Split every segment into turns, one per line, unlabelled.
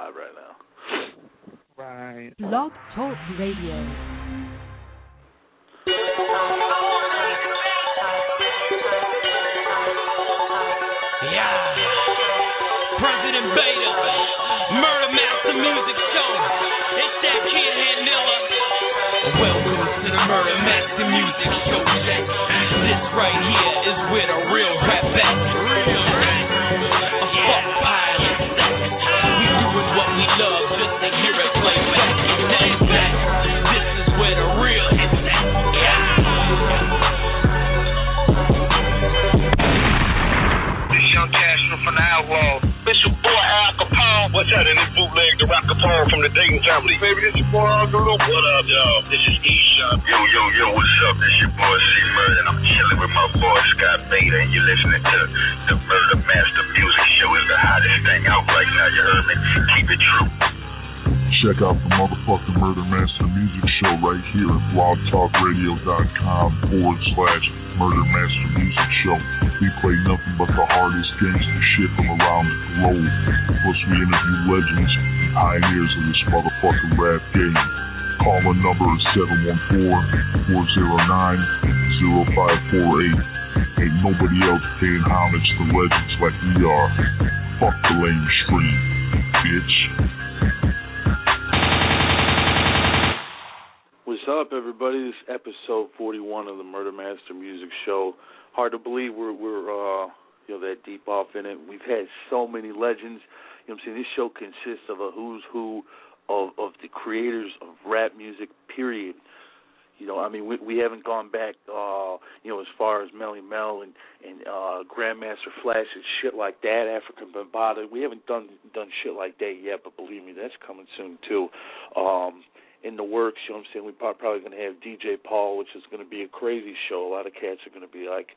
live right now.
Right.
Blog Talk Radio.
Yeah. President Beta, Murder Master Music Show. It's that kid Handilla. Welcome to the Murder Master Music Show. This right here is where the real rap at. A fuck pilot. We doing what we love just to hear it play back. This is where the real is at.
This young Castro from the Outlaw. It's your boy Al Capone. What's that? And this bootleg the Rock Capone from the Dayton family. Baby, this your boy Uncle Luke. What up, y'all? This is Eshawn. Yo, what's up? This your boy C-Murder, and I'm chilling with my boy Scott Beta, and you're listening to the Murder Master Music Show. It's the hottest thing out right now, you heard me? Keep it true.
Check out the motherfucking Murder Master Music Show right here at blogtalkradio.com/Murder Master Music Show. We play nothing but the hardest gangster shit from around the globe. Plus we interview legends and pioneers of this motherfucking rap game. Call our number is 714-409-0548. Ain't nobody else paying homage to legends like we are. Fuck the lame stream, bitch.
What's up, everybody? This is episode 41 of the Murder Master Music Show. Hard to believe we're that deep off in it. We've had so many legends. You know what I'm saying? This show consists of a who's who of the creators of rap music, period. You know, I mean, we haven't gone back, as far as Melly Mel and Grandmaster Flash and shit like that, African Bambaataa. We haven't done shit like that yet, but believe me, that's coming soon, too. In the works, you know what I'm saying? We're probably going to have DJ Paul, which is going to be a crazy show. A lot of cats are going to be like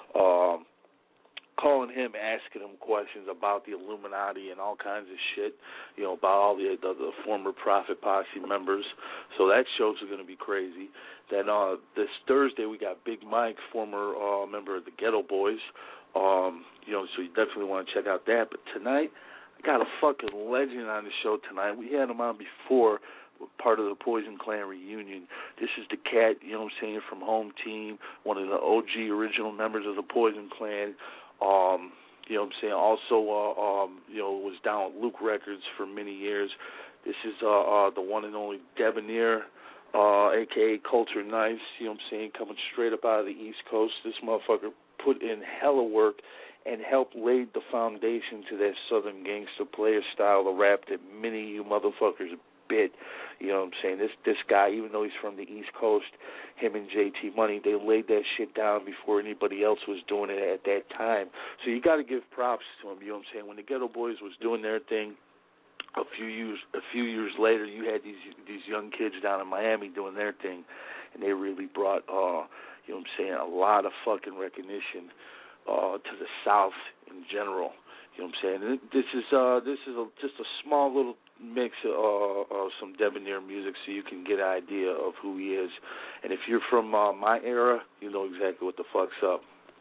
calling him, asking him questions about the Illuminati and all kinds of shit, about all the former Prophet Posse members. So that show's going to be crazy. Then this Thursday we got Big Mike, former member of the Ghetto Boys. So you definitely want to check out that. But tonight, I got a fucking legend on the show tonight. We had him on before, part of the Poison Clan reunion. This is the cat, from Home Team, one of the OG original members of the Poison Clan. Also, was down with Luke Records for many years. This is the one and only Debonair, a.k.a. Culture Nice, coming straight up out of the East Coast. This motherfucker put in hella work and helped lay the foundation to that Southern gangster player style of rap that many of you motherfuckers bit. This guy, even though he's from the East Coast, him and JT Money, they laid that shit down before anybody else was doing it at that time. So you got to give props to him. When the Ghetto Boys was doing their thing, a few years later, you had these young kids down in Miami doing their thing, and they really brought a lot of fucking recognition to the South in general. This is just a small little mix of some Debonair music so you can get an idea of who he is. And if you're from my era, you know exactly what the fuck's up.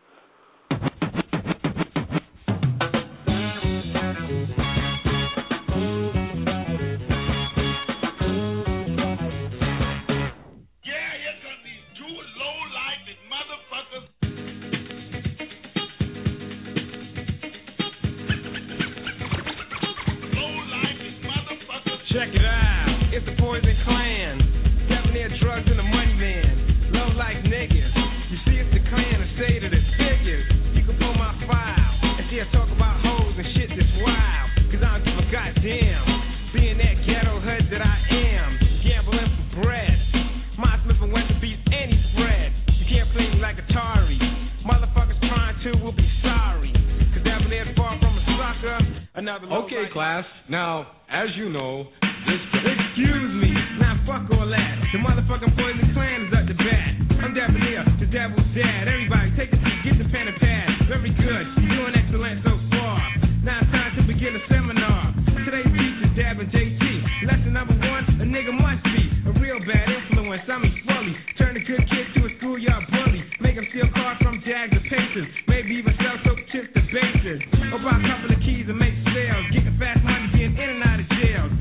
Check it out, it's the Poison Clan. Debonair drugs and the money man. Low life niggas. You see, it's the clan, the state of the figures. You can pull my file and see I talk about hoes and shit that's wild. Cause I don't give a goddamn. Being that ghetto hood that I am. Gambling for bread. My Smith and Wesson beats any spread. You can't play me like Atari. Motherfuckers trying to will be sorry. Cause Debonair's far from a sucker. Another
okay, class. Now, as you know,
excuse me, now fuck all that. The motherfucking Poison Clan is up to bat. I'm Debonair, the devil's dad. Everybody take a seat, get the pen and pad. Very good, doing excellent so far. Now it's time to begin a seminar. Today's teacher, Dab and JT. Lesson number 1, a nigga must be a real bad influence. I'm his bully. Turn a good kid to a schoolyard bully. Make him steal cars from Jags or Pacers. Maybe even sell soap chips to bases. Or buy a couple of keys and make sales. Getting fast money, getting in and out of jail.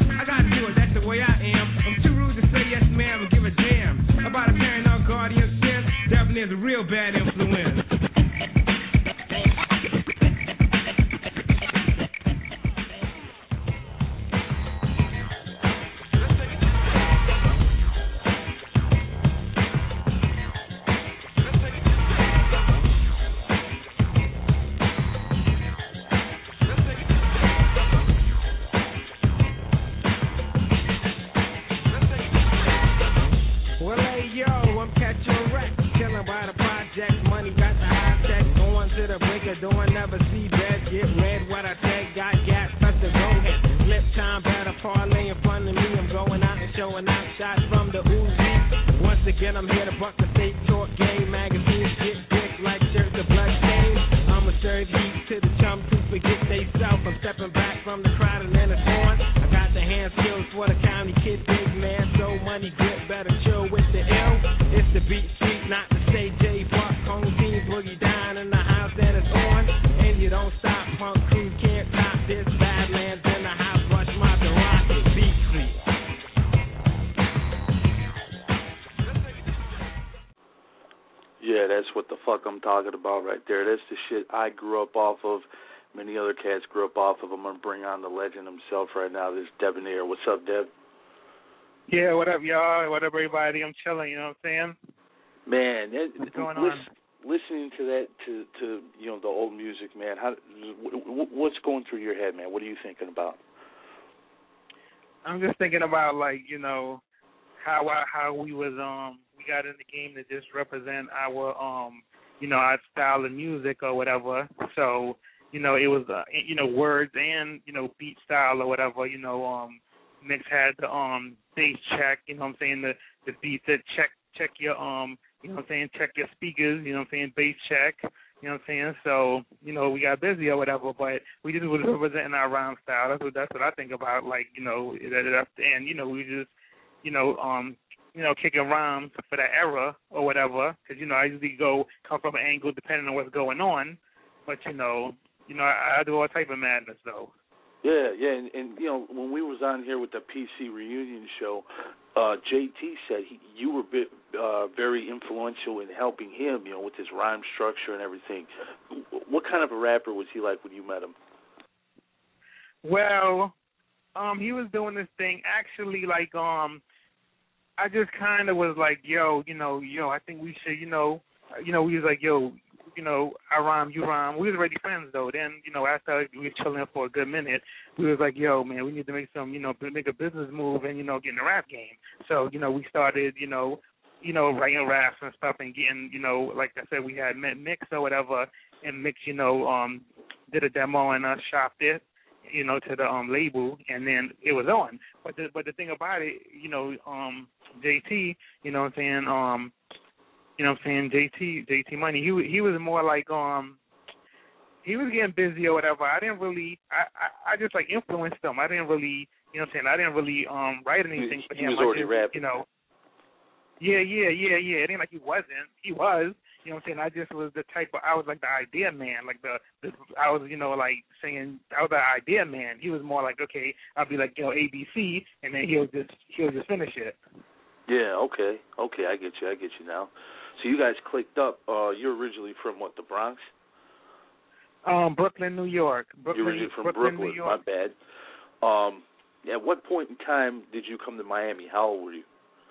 shots from the Uzi. Once again, I'm here to buck the fake talk game. Magazines get dick like shirts of blood stains. I'ma serve heat to the chums who forget they self. I'm stepping back from the crowd and then it's on. I got the hand skills for the county kid, big man. So money grip, better chill with the ill. It's the beat street, not the say J Buck. Home teams boogie down in the house that it's on. And you don't stop, punk crew can't top this. Badlands in the house, rush my rocket, beat street.
Yeah, that's what the fuck I'm talking about right there. That's the shit I grew up off of. Many other cats grew up off of. I'm going to bring on the legend himself right now. This is Debonair. What's up, Deb?
Yeah, what up, y'all? What up, everybody? I'm chilling, you know what I'm saying?
Man,
what's going on?
Listening to that, to you know, the old music, man, what's going through your head, man? What are you thinking about?
I'm just thinking about, like, you know, how we was, we got in the game to just represent our, you know, our style of music or whatever. So, you know, it was, you know, words and, you know, beat style or whatever. You know, Mix had the bass check, you know what I'm saying, the beat that check your, you know what I'm saying, check your speakers, you know what I'm saying, bass check, you know what I'm saying. So, you know, we got busy or whatever, but we just was representing our rhyme style. That's what I think about, like, you know, and, you know, we just, you know, kicking rhymes for that era or whatever, because, you know, I usually come from an angle depending on what's going on, but, you know, I do all type of madness, though.
Yeah, and you know, when we was on here with the PC reunion show, JT said you were very influential in helping him, you know, with his rhyme structure and everything. What kind of a rapper was he like when you met him?
Well, he was doing this thing actually, like, I just kind of was like, yo, I think we should, you know, we was like, yo, you know, I rhyme, you rhyme. We was already friends, though. Then, you know, after we were chilling for a good minute, we was like, yo, man, we need to make make a business move and, you know, get in the rap game. So, you know, we started, you know, writing raps and stuff and getting, you know, like I said, we had met Mix or whatever, and Mix, you know, did a demo and shopped it, you know, to the label, and then it was on. But the thing about it, you know, JT, you know what I'm saying, you know what I'm saying, JT Money, he was more like, he was getting busy or whatever. I didn't really, I just, like, influenced him. I didn't really, you know what I'm saying, I didn't really write anything for him.
He was already rapping.
You know. Yeah. It ain't like he wasn't. He was. You know what I'm saying? I just was the type of, I was like the idea man. Like I was, you know, like saying, I was the idea man. He was more like, okay, I'll be like, you know, ABC, and then he'll just finish it.
Yeah, okay, I get you now. So you guys clicked up. You're originally from what, the Bronx?
Brooklyn, New York.
You're originally from Brooklyn,
New York.
My bad. At what point in time did you come to Miami? How old were you?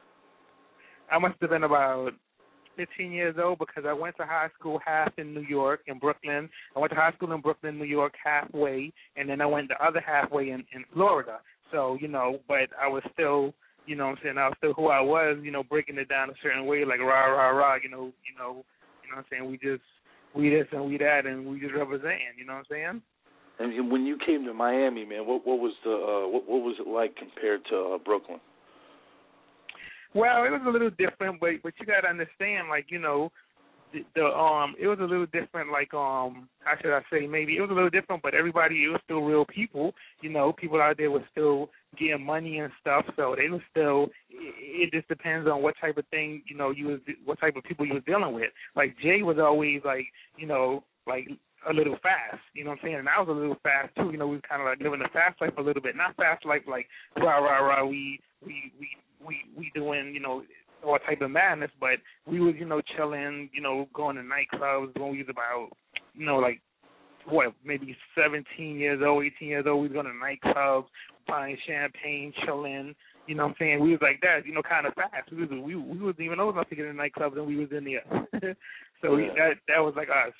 I must have been about 15 years old because I went to high school half in New York, in Brooklyn. I went to high school in Brooklyn, New York, halfway, and then I went the other halfway in Florida. So, you know, but I was still, you know what I'm saying, I was still who I was, you know, breaking it down a certain way, like rah, rah, rah, you know what I'm saying, we this and we that, and we just representing, you know what I'm saying?
And when you came to Miami, man, what was what was it like compared to Brooklyn?
Well, it was a little different, but you got to understand, like, you know, it was a little different, like, how should I say, maybe it was a little different, but everybody, it was still real people, you know, people out there were still getting money and stuff, so they were still, it just depends on what type of thing, you know, what type of people you was dealing with. Like, Jay was always, like, you know, like, a little fast, you know what I'm saying, and I was a little fast, too, you know, we was kind of, like, living the fast life a little bit, not fast life, like, rah, rah, rah, we doing, you know, all type of madness, but we was, you know, chilling, you know, going to nightclubs when we was about, you know, like, what, maybe 17 years old, 18 years old, we was going to nightclubs, buying champagne, chilling, you know what I'm saying? We was like that, you know, kind of fast. We wasn't even old enough to get in nightclubs, and we was in there. So yeah. that was like us.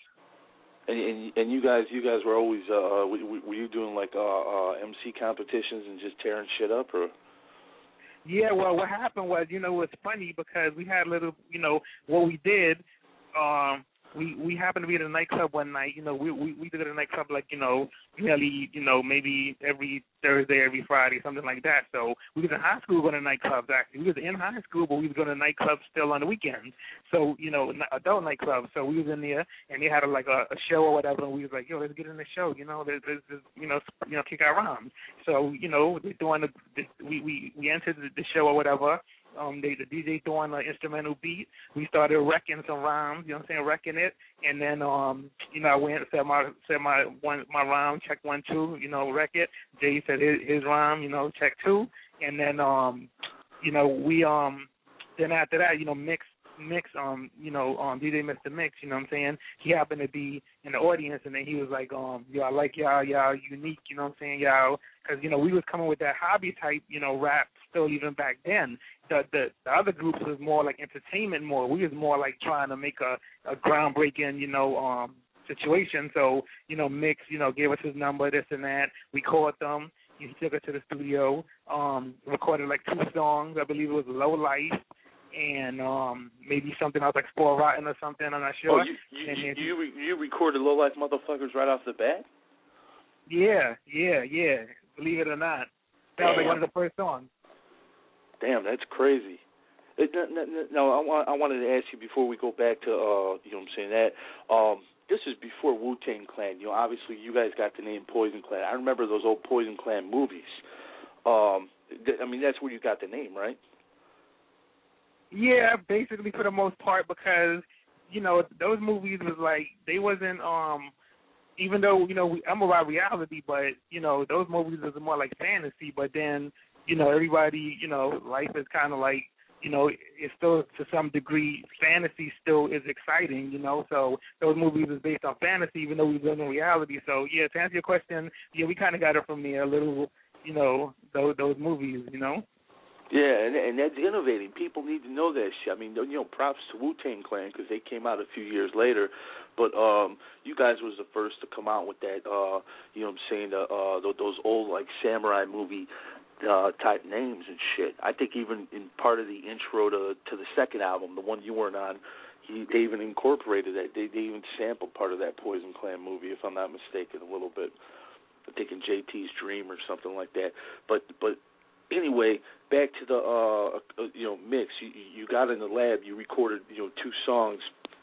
And you guys were always, were you doing, like, MC competitions and just tearing shit up, or?
Yeah, well, what happened was, you know, it was funny because we had a little, you know, what we did, we happened to be at a nightclub one night. You know, we did a nightclub like, you know, nearly, you know, maybe every Thursday, every Friday, something like that. So we was in high school going to nightclubs, actually. We was in high school, but we was going to nightclubs still on the weekends. So, you know, adult nightclubs. So we was in there, and they had a show or whatever, and we was like, yo, let's get in the show, you know, let's you know, kick our rhymes. So, you know, we entered the show or whatever. The DJ throwing an instrumental beat. We started wrecking some rhymes, you know what I'm saying, wrecking it, and then you know, I went and said my rhyme, check 1 2, you know, wreck it. Jay said his rhyme, you know, check 2, and then you know, we then after that, you know, Mix, you know, DJ Mr. Mix, you know what I'm saying? He happened to be in the audience, and then he was like, yo, I like y'all unique, you know what I'm saying, y'all, because, you know, we was coming with that hobby type, you know, rap still even back then. The other groups was more like entertainment more. We was more like trying to make a groundbreaking, you know, situation. So, you know, Mix, you know, gave us his number, this and that. We called them. He took us to the studio, recorded like 2 songs. I believe it was Low Life and maybe something else like Spoil Rotten or something. I'm not sure.
Oh, you recorded Low Life Motherfuckers right off the bat?
Yeah. Believe it or not. That was like one of the first songs.
Damn, that's crazy. No, I wanted to ask you before we go back to, you know what I'm saying, that this is before Wu-Tang Clan. You know, obviously you guys got the name Poison Clan. I remember those old Poison Clan movies. I mean, that's where you got the name, right?
Yeah, basically for the most part, because, you know, those movies was like, they wasn't, even though, you know, I'm about reality, but, you know, those movies was more like fantasy, but then, you know, everybody, you know, life is kind of like, you know, it's still to some degree, fantasy still is exciting, you know, so those movies is based on fantasy, even though we live in reality. So, yeah, to answer your question, yeah, we kind of got it from there a little, you know, those movies, you know.
Yeah, and that's innovating. People need to know that shit. I mean, you know, props to Wu-Tang Clan because they came out a few years later. But you guys was the first to come out with that, you know what I'm saying, those old, like, samurai movie type names and shit. I think even in part of the intro to the second album, the one you weren't on, they even incorporated that. They even sampled part of that Poison Clan movie, if I'm not mistaken, a little bit. I think in JT's Dream or something like that. But anyway, back to the you know, Mix. You got in the lab. You recorded, you know, 2 songs.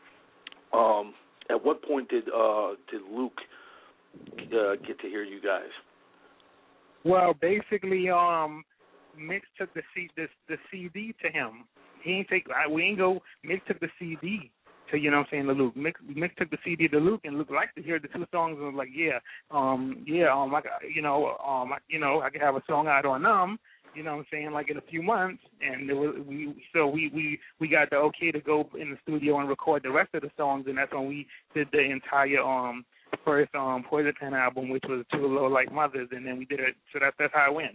At what point did Luke get to hear you guys?
Well, basically, Mix took the CD to him. He ain't take. We ain't go. Mix took the CD to, you know what I'm saying, to Luke. Mix took the CD to Luke, and Luke liked to hear the 2 songs. And was like, I could have a song out on them. You know what I'm saying, like in a few months, and we got the okay to go in the studio and record the rest of the songs, and that's when we did the entire first Poison Clan album, which was 2 Low Life Mothers, and then we did it. So that's how it went.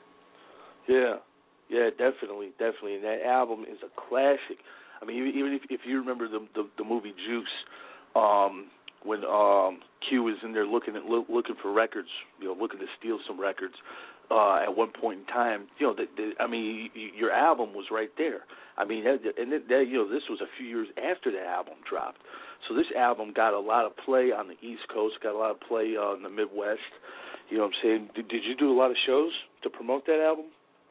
Yeah, definitely, and that album is a classic. I mean, even if you remember the movie Juice, when Q was in there looking for records, you know, looking to steal some records. At one point in time, you know, I mean, your album was right there. I mean, you know, this was a few years after the album dropped. So this album got a lot of play on the East Coast, got a lot of play in the Midwest. You know what I'm saying? Did you do a lot of shows to promote that album?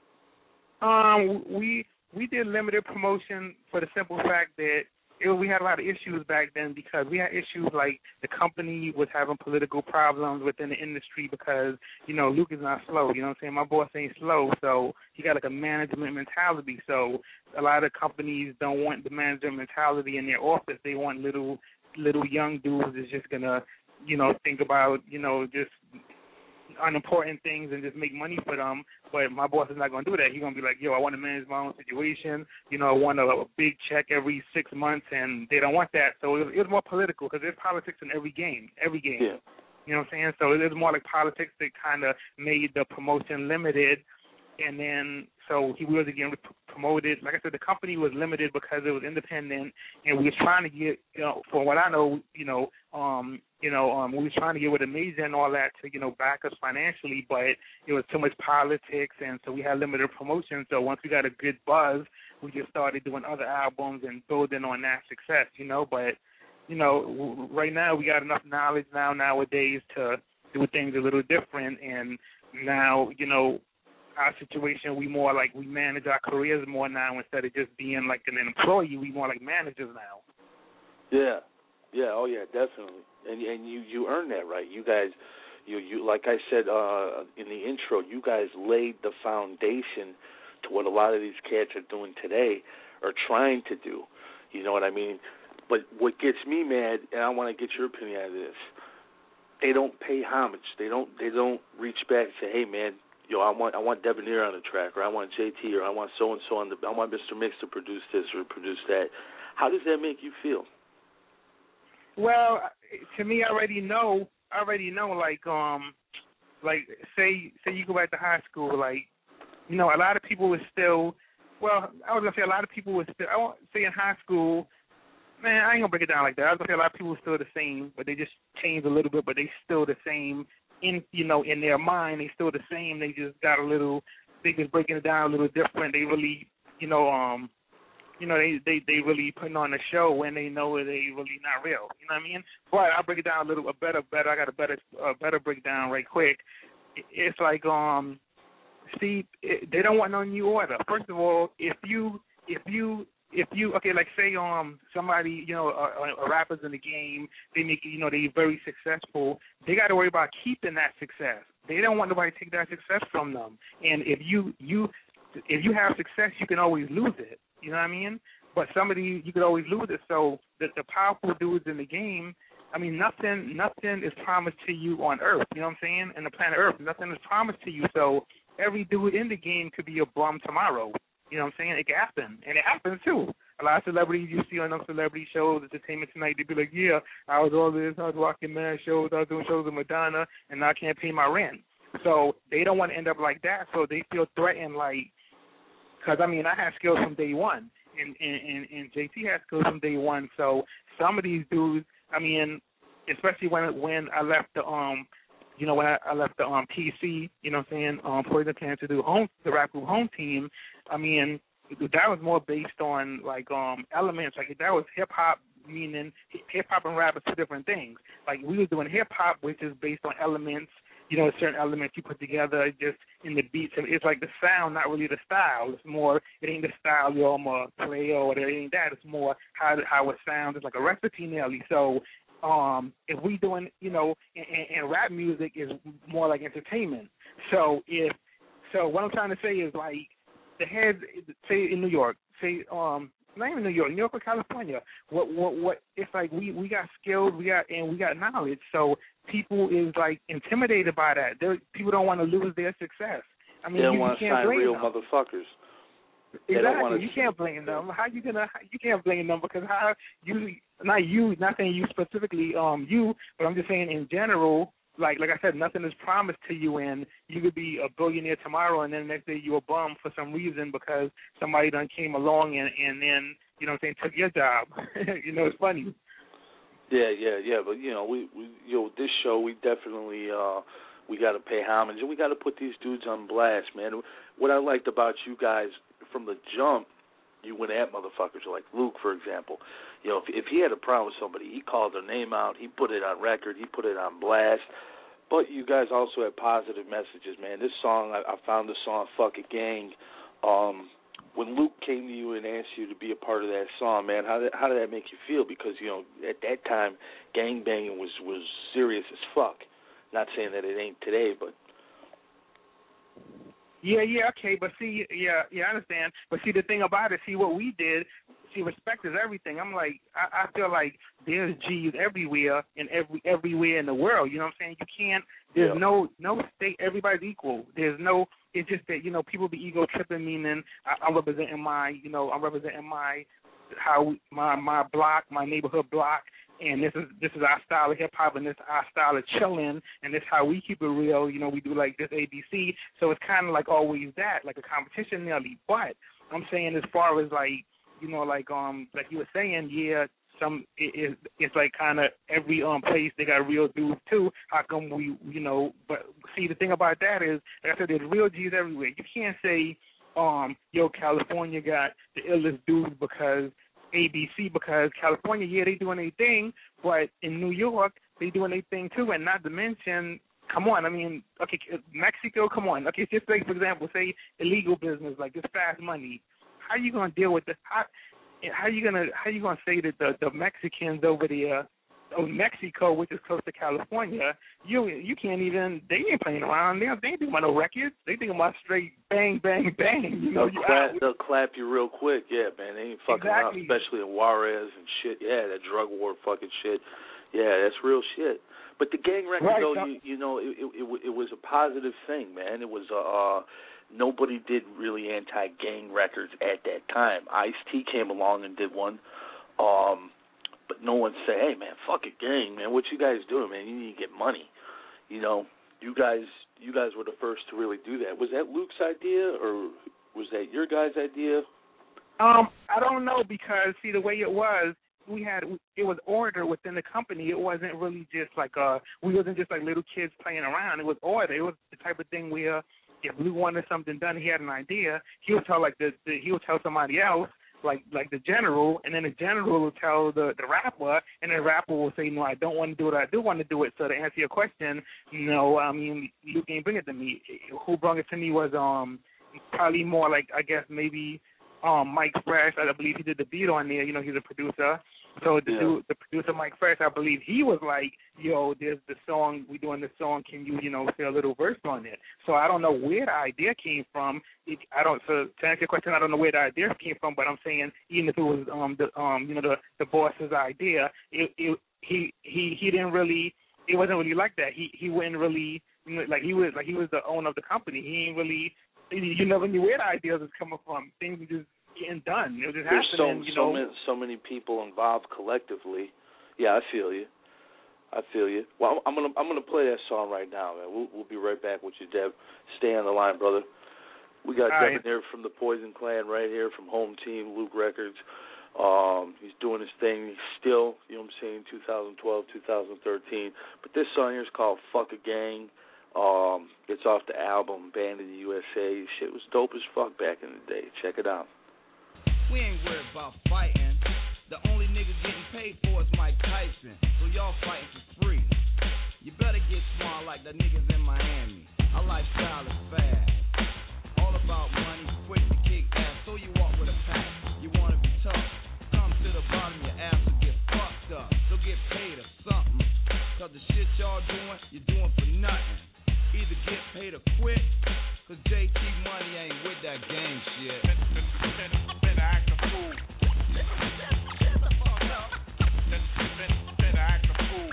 We did limited promotion for the simple fact that we had a lot of issues back then, because we had issues like the company was having political problems within the industry because, you know, Luke is not slow. You know what I'm saying? My boss ain't slow, so he got like a management mentality. So a lot of companies don't want the management mentality in their office. They want little young dudes that's just going to, you know, think about, you know, just unimportant things and just make money for them. But my boss is not going to do that. He's going to be like, yo, I want to manage my own situation. You know, I want a big check every 6 months, and they don't want that. So it was more political, because there's politics in every game. Yeah. You know what I'm saying? So it was more like politics that kind of made the promotion limited. And then, so he was again promoted. Like I said, the company was limited because it was independent, and we was trying to get, you know, from what I know, we was trying to get with a major and all that to, you know, back us financially, but it was too much politics, and so we had limited promotion. So once we got a good buzz, we just started doing other albums and building on that success, you know. But you know, right now we got enough knowledge nowadays to do things a little different, and now, you know, our situation, we more like we manage our careers more now instead of just being like an employee. We more like managers now.
Yeah, oh yeah, definitely. And you earn that right. You guys, you like I said in the intro, you guys laid the foundation to what a lot of these cats are doing today, or trying to do. You know what I mean? But what gets me mad, and I want to get your opinion on this, they don't pay homage. They don't reach back and say, hey man, yo, I want Debonair on the track, or I want JT, or I want so and so on I want Mr. Mix to produce this or produce that. How does that make you feel?
Well, to me, I already know, like say you go back to high school, like, you know, a lot of people were still, well, I was gonna say a lot of people were still, I won't say in high school. Man, I ain't gonna break it down like that. I was gonna say a lot of people are still the same, but they just changed a little bit, but they still the same in their mind. They still the same. They just got a little. They just breaking it down a little different. They really, they really putting on a show when they know they really not real. You know what I mean? But I'll break it down a better. I got a better breakdown right quick. It's like see, they don't want no new order. First of all, if you okay, like say somebody, you know, a rapper's in the game, they make, you know, they very successful, they got to worry about keeping that success. They don't want nobody to take that success from them. And if you have success, you can always lose it. You know what I mean? But somebody, you could always lose it. So the powerful dudes in the game, I mean, nothing is promised to you on Earth. You know what I'm saying? In the planet Earth, nothing is promised to you. So every dude in the game could be a bum tomorrow. You know what I'm saying? It can happen, and it happens too. A lot of celebrities you see on those celebrity shows, Entertainment Tonight, they be like, yeah, I was all this, I was walking mad shows, I was doing shows with Madonna, and now I can't pay my rent. So they don't want to end up like that, so they feel threatened, like, because, I mean, I had skills from day one, and JT had skills from day one, so some of these dudes, I mean, especially when I left the, when I left the PC, you know what I'm saying, Poison Plan to do the rap group Home Team, I mean, that was more based on, like, elements. Like, that was hip-hop, meaning hip-hop and rap are two different things. Like, we were doing hip-hop, which is based on elements, you know, certain elements you put together just in the beats. And it's like the sound, not really the style. It's more, it ain't the style you almost play or whatever. It ain't that. It's more how it sounds. It's like a recipe, nearly. So, if we doing, you know, and rap music is more like entertainment. So what I'm trying to say is, like, the heads, say in New York, say not even New York or California. What? It's like we got skills, we got knowledge. So people is like intimidated by that. People don't want to lose their success. I mean,
they don't want
to
sign real
them.
Motherfuckers.
Exactly. You can't blame them. You can't blame them because not saying you specifically, but I'm just saying in general. Like I said, nothing is promised to you, and you could be a billionaire tomorrow, and then the next day you're a bum for some reason because somebody done came along and then, you know what I'm saying, took your job. You know, it's funny.
Yeah. But, you know, we this show, we definitely, we got to pay homage, and we got to put these dudes on blast, man. What I liked about you guys from the jump, you went at motherfuckers like Luke, for example. You know, if he had a problem with somebody, he called their name out, he put it on record, he put it on blast. But you guys also had positive messages, man. This song, I found the song Fuck a Gang. When Luke came to you and asked you to be a part of that song, man, how did that make you feel? Because, you know, at that time, gangbanging was serious as fuck. Not saying that it ain't today, but...
Yeah, okay, but see, I understand. But see, the thing about it, see, what we did, see, respect is everything. I'm like, I feel like there's G's everywhere everywhere in the world. You know what I'm saying? You can't. There's no state. Everybody's equal. There's no. It's just that, you know, people be ego tripping. Meaning, I'm representing my block, my neighborhood block. And this is our style of hip-hop, and this is our style of chilling, and this is how we keep it real. You know, we do like this ABC. So it's kind of like always that, like a competition nearly. But I'm saying as far as, like, you know, like you were saying, yeah, it's like kind of every place they got real dudes too. How come we, you know, but see, the thing about that is, like I said, there's real G's everywhere. You can't say, yo, California got the illest dudes because ABC, because California, yeah, they doing their thing, but in New York, they doing their thing too, and not to mention, come on, I mean, okay, Mexico, come on. Okay, just like, for example, say illegal business, like this fast money. How you going to deal with this? How you gonna say that the Mexicans over there, Mexico, which is close to California, you can't even, they ain't playing around. They ain't thinking about no records. They thinking about straight bang, bang, bang. You know,
they'll clap you real quick. Yeah, man, they ain't fucking around, especially in Juarez and shit. Yeah, that drug war fucking shit. Yeah, that's real shit. But the gang record, right, though, you know, it was a positive thing, man. It was nobody did really anti-gang records at that time. Ice-T came along and did one. But no one said, hey, man, fuck a gang, man. What you guys doing, man? You need to get money. You know, you guys were the first to really do that. Was that Luke's idea, or was that your guys' idea?
I don't know, because, see, the way it was, it was order within the company. It wasn't really just like we wasn't just like little kids playing around. It was order. It was the type of thing where if Luke wanted something done, he had an idea, he would tell he would tell somebody else, like the general, and then the general will tell the rapper, and the rapper will say, no, I don't want to do it, I do want to do it. So to answer your question, no, I mean, Luke didn't bring it to me. Who brought it to me was probably more like, I guess, maybe Mike Fresh. I believe he did the beat on there. You know, he's a producer. So the producer, Mike Fresh, I believe he was like, yo, there's the song, we doing this song, can you, say a little verse on it? So I don't know where the idea came from. So to answer your question, I don't know where the idea came from, but I'm saying even if it was the boss's idea, he didn't really, it wasn't really like that. He wouldn't really, he was the owner of the company. He ain't really, you never knew where the ideas was coming from. Things were just getting done. It was just happening.
There's so many people involved collectively. Yeah, I feel you. Well, I'm gonna play that song right now, man. We'll be right back with you, Dev. Stay on the line, brother. We got Devin there from the Poison Clan right here from Home Team, Luke Records. He's doing his thing. He's still, 2012, 2013. But this song here is called Fuck a Gang. It's off the album Band of the USA. Shit was dope as fuck back in the day. Check it out.
We ain't worried about fighting. The only nigga getting paid for is Mike Tyson. So y'all fighting for free. You better get smart like the niggas in Miami. Our lifestyle is fast. All about money, quick to kick ass. So you walk with a pack. You wanna be tough. Come to the bottom, your ass will get fucked up. So get paid or something. Cause the shit y'all doing, you're doing for nothing. Either get paid or quit. Cause JT Money ain't with that gang shit. Better act a fool. Better act a fool.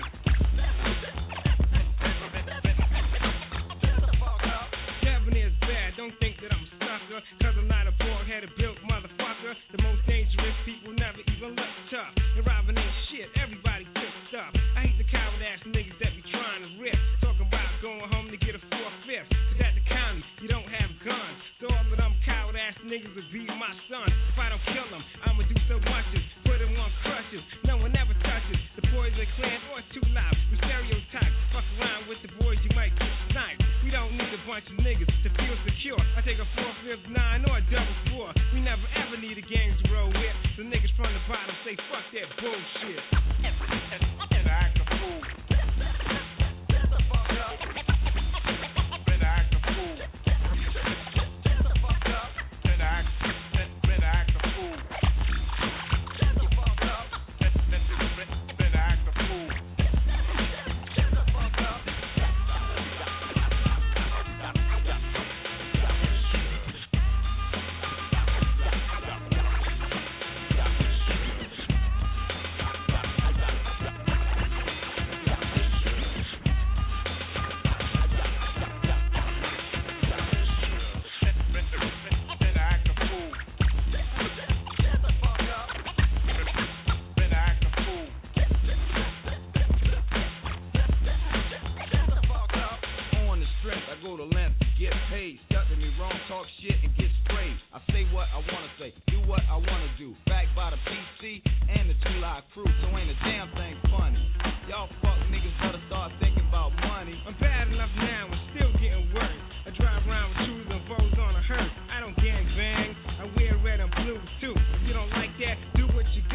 Kevin is bad, don't think that I'm a sucker. Cause I'm not a bald-headed built motherfucker. The most dangerous people never even look tough. And robbing ain't shit, everybody took stuff. I hate the coward-ass niggas that be trying to rip. Talking about going home to get a 4/5. Cause at the county, you don't have guns. So all of them coward-ass niggas would be my son. If I don't kill them, I'ma do so much as put them on crutches. No one ever touches the Poison Clan or Too Loud. We stereotype, fuck around with the boys, you might get sniped. We don't need a bunch of niggas to feel secure. I take a 4/5, 9 or a double 4. We never ever need a gang to roll with. So niggas from the bottom say fuck that bullshit. And act a fool. Do what you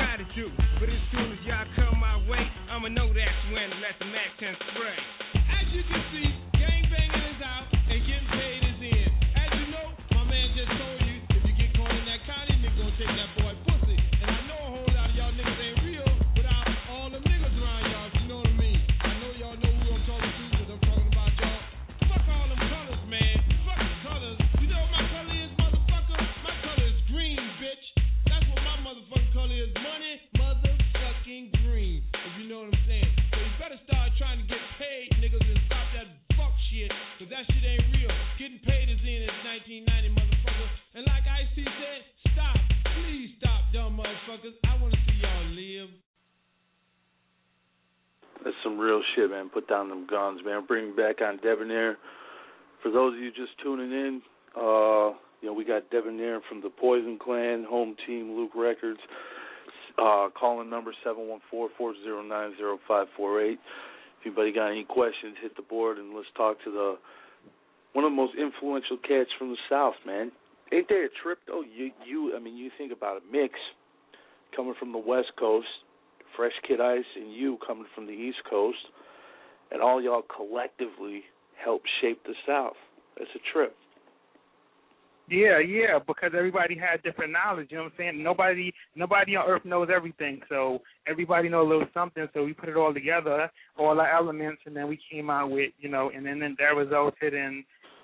shit, man. Put down them guns, man. Bring back on Debonair. For those of you just tuning in, we got Debonair from the Poison Clan, home team, Luke Records. Calling number 714-409-0548. If anybody got any questions, hit the board and let's talk to one of the most influential cats from the South, man. Ain't that a trip, though? You think about it. Mix coming from the West Coast, Fresh Kid Ice, and you coming from the East Coast, and all y'all collectively help shape the South. That's a trip.
Yeah, because everybody had different knowledge, you know what I'm saying? Nobody on earth knows everything, so everybody knows a little something, so we put it all together, all our elements, and then we came out with, and then that resulted in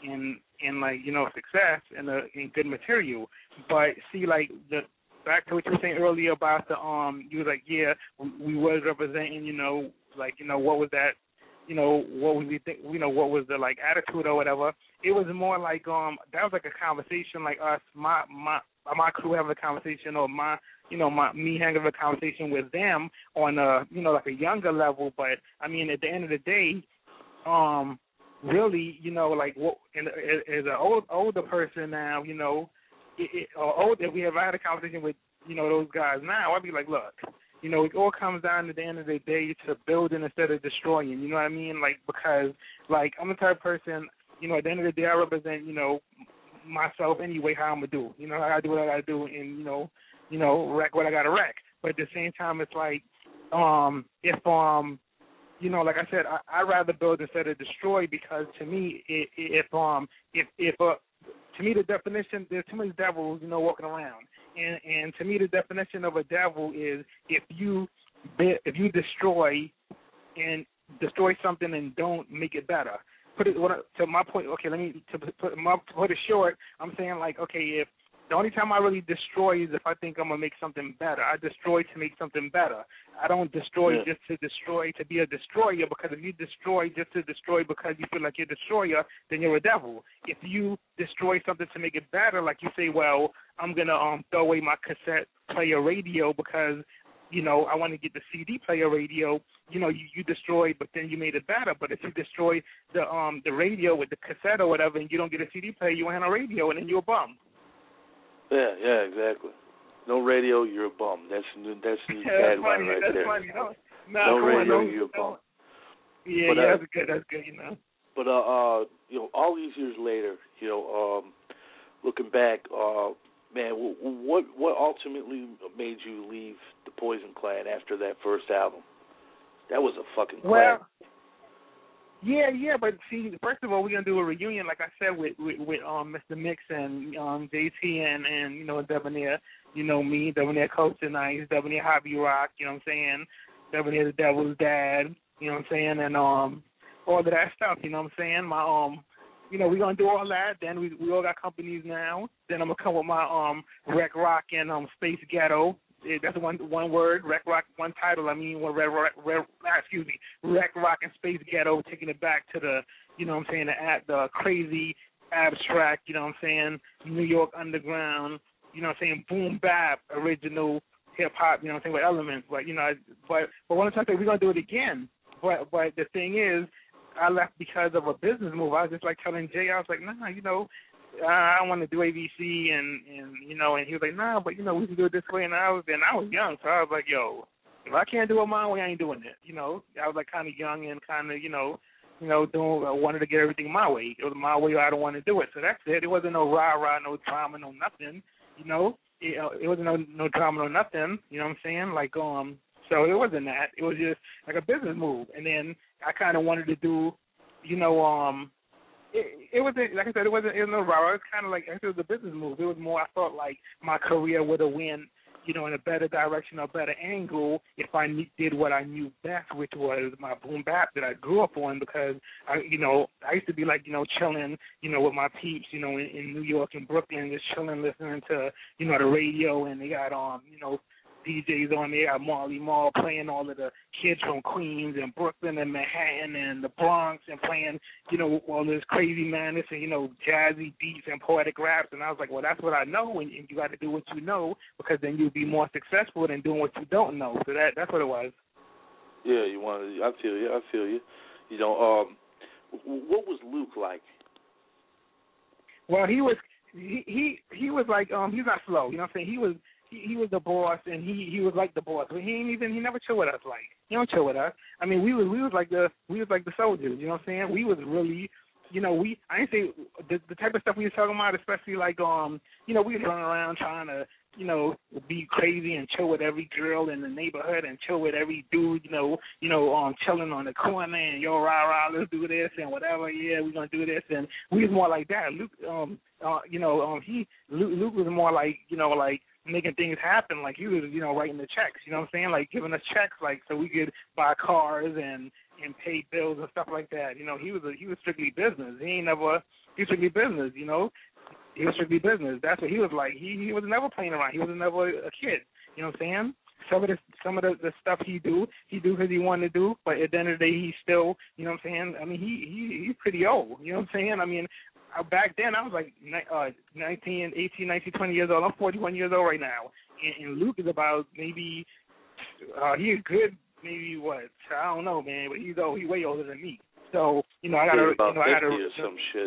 success and in good material. But see, back to what you were saying earlier about you was like, yeah, we was representing, what was that, what was we think, what was the attitude or whatever. It was more like that was like a conversation, like us, my crew having a conversation, or me having a conversation with them on a like a younger level. But I mean, at the end of the day, really, as an older person now, if we ever had a conversation with those guys now, I'd be like, look. It all comes down at the end of the day to building instead of destroying. You know what I mean? Because I'm the type of person, at the end of the day, I represent, myself anyway, how I'm going to do. I got to do what I got to do and, wreck what I got to wreck. But at the same time, it's like, like I said, I'd rather build instead of destroy, because to me, to me, the definition, there's too many devils, walking around. And to me, the definition of a devil is if you destroy something and don't make it better. To my point. Okay, to put it short. I'm saying if the only time I really destroy is if I think I'm gonna make something better. I destroy to make something better. I don't destroy just to destroy to be a destroyer, because if you destroy just to destroy because you feel like you're a destroyer, then you're a devil. If you destroy something to make it better, like you say, well, I'm gonna throw away my cassette player radio because I want to get the CD player radio. You destroyed, but then you made it better. But if you destroy the radio with the cassette or whatever, and you don't get a CD player, you won't have no radio, and then you're a bum.
Yeah, exactly. No radio, you're a bum. That's the bad one right there.
Funny.
No radio, you're a bum.
Yeah, that's good.
But all these years later, looking back, man, what ultimately made you leave the Poison Clan after that first album? That was a fucking clan.
Yeah, but see, first of all, we're gonna do a reunion, like I said, with Mr. Mix and JT and Debonair, me, Debonair Coach and Ice, Debonair Hobby Rock, you know what I'm saying, Debonair the Devil's Dad, you know what I'm saying, and all of that stuff, you know what I'm saying. My we're gonna do all that. Then we all got companies now. Then I'm gonna come with my Rec Rock and Space Ghetto. That's one word, Rec Rock, one title. I mean, Rec Rock and Space Ghetto, taking it back to the, the crazy abstract, New York underground, boom bap, original hip hop, with elements. But one time we're gonna do it again. But the thing is, I left because of a business move. I was just telling Jay, I was like, nah, I don't want to do ABC, and he was like, nah, but we can do it this way. And I was young, so I was like, yo, if I can't do it my way, I ain't doing it. I was kind of young and kind of I wanted to get everything my way. It was my way, or I don't want to do it. So that's it. It wasn't no rah-rah, no drama, no nothing. It wasn't no drama, no nothing. You know what I'm saying? So it wasn't that. It was just like a business move. And then I kind of wanted to do, it wasn't, like I said, it wasn't no rah-rah. It was kind of it was a business move. It was more, I felt like my career would have went, in a better direction or better angle if I did what I knew best, which was my boom bap that I grew up on, because I used to be chilling, with my peeps, in New York and Brooklyn, just chilling, listening to, the radio, and they got DJs on there, Marley Marl playing all of the kids from Queens and Brooklyn and Manhattan and the Bronx, and playing, all this crazy madness and, jazzy beats and poetic raps. And I was like, well, that's what I know, and you got to do what you know, because then you'll be more successful than doing what you don't know. So that's what it was.
Yeah, you want to. I feel you. I feel you. You know, what was Luke like?
Well, he was like he's not slow. You know what I'm saying? He was the boss, and he was like the boss. But he never chill with us like. He don't chill with us. I mean, we was like the soldiers. You know what I'm saying? We was really. You know, I didn't say the type of stuff we were talking about, especially like, you know, we were running around trying to, you know, be crazy and chill with every girl in the neighborhood and chill with every dude, chilling on the corner and yo, rah, let's do this and whatever, yeah, we're going to do this. And we was more like that. Luke, Luke was more like, you know, like making things happen. Like he was, you know, writing the checks, you know what I'm saying? Like giving us checks, like so we could buy cars and pay bills and stuff like that. You know, he was strictly business. He was strictly business, you know. He was strictly business. That's what he was like. He was never playing around. He was never a kid. You know what I'm saying? Some of the stuff he do because he wanted to do, but at the end of the day, he still, you know what I'm saying? I mean, he's pretty old. You know what I'm saying? I mean, back then I was like 19, 18, 19, 20 years old. I'm 41 years old right now, and Luke is about maybe he's good. Maybe what? I don't know, man. But he's way older than me. So I gotta,
about 50
I gotta,
or some shit,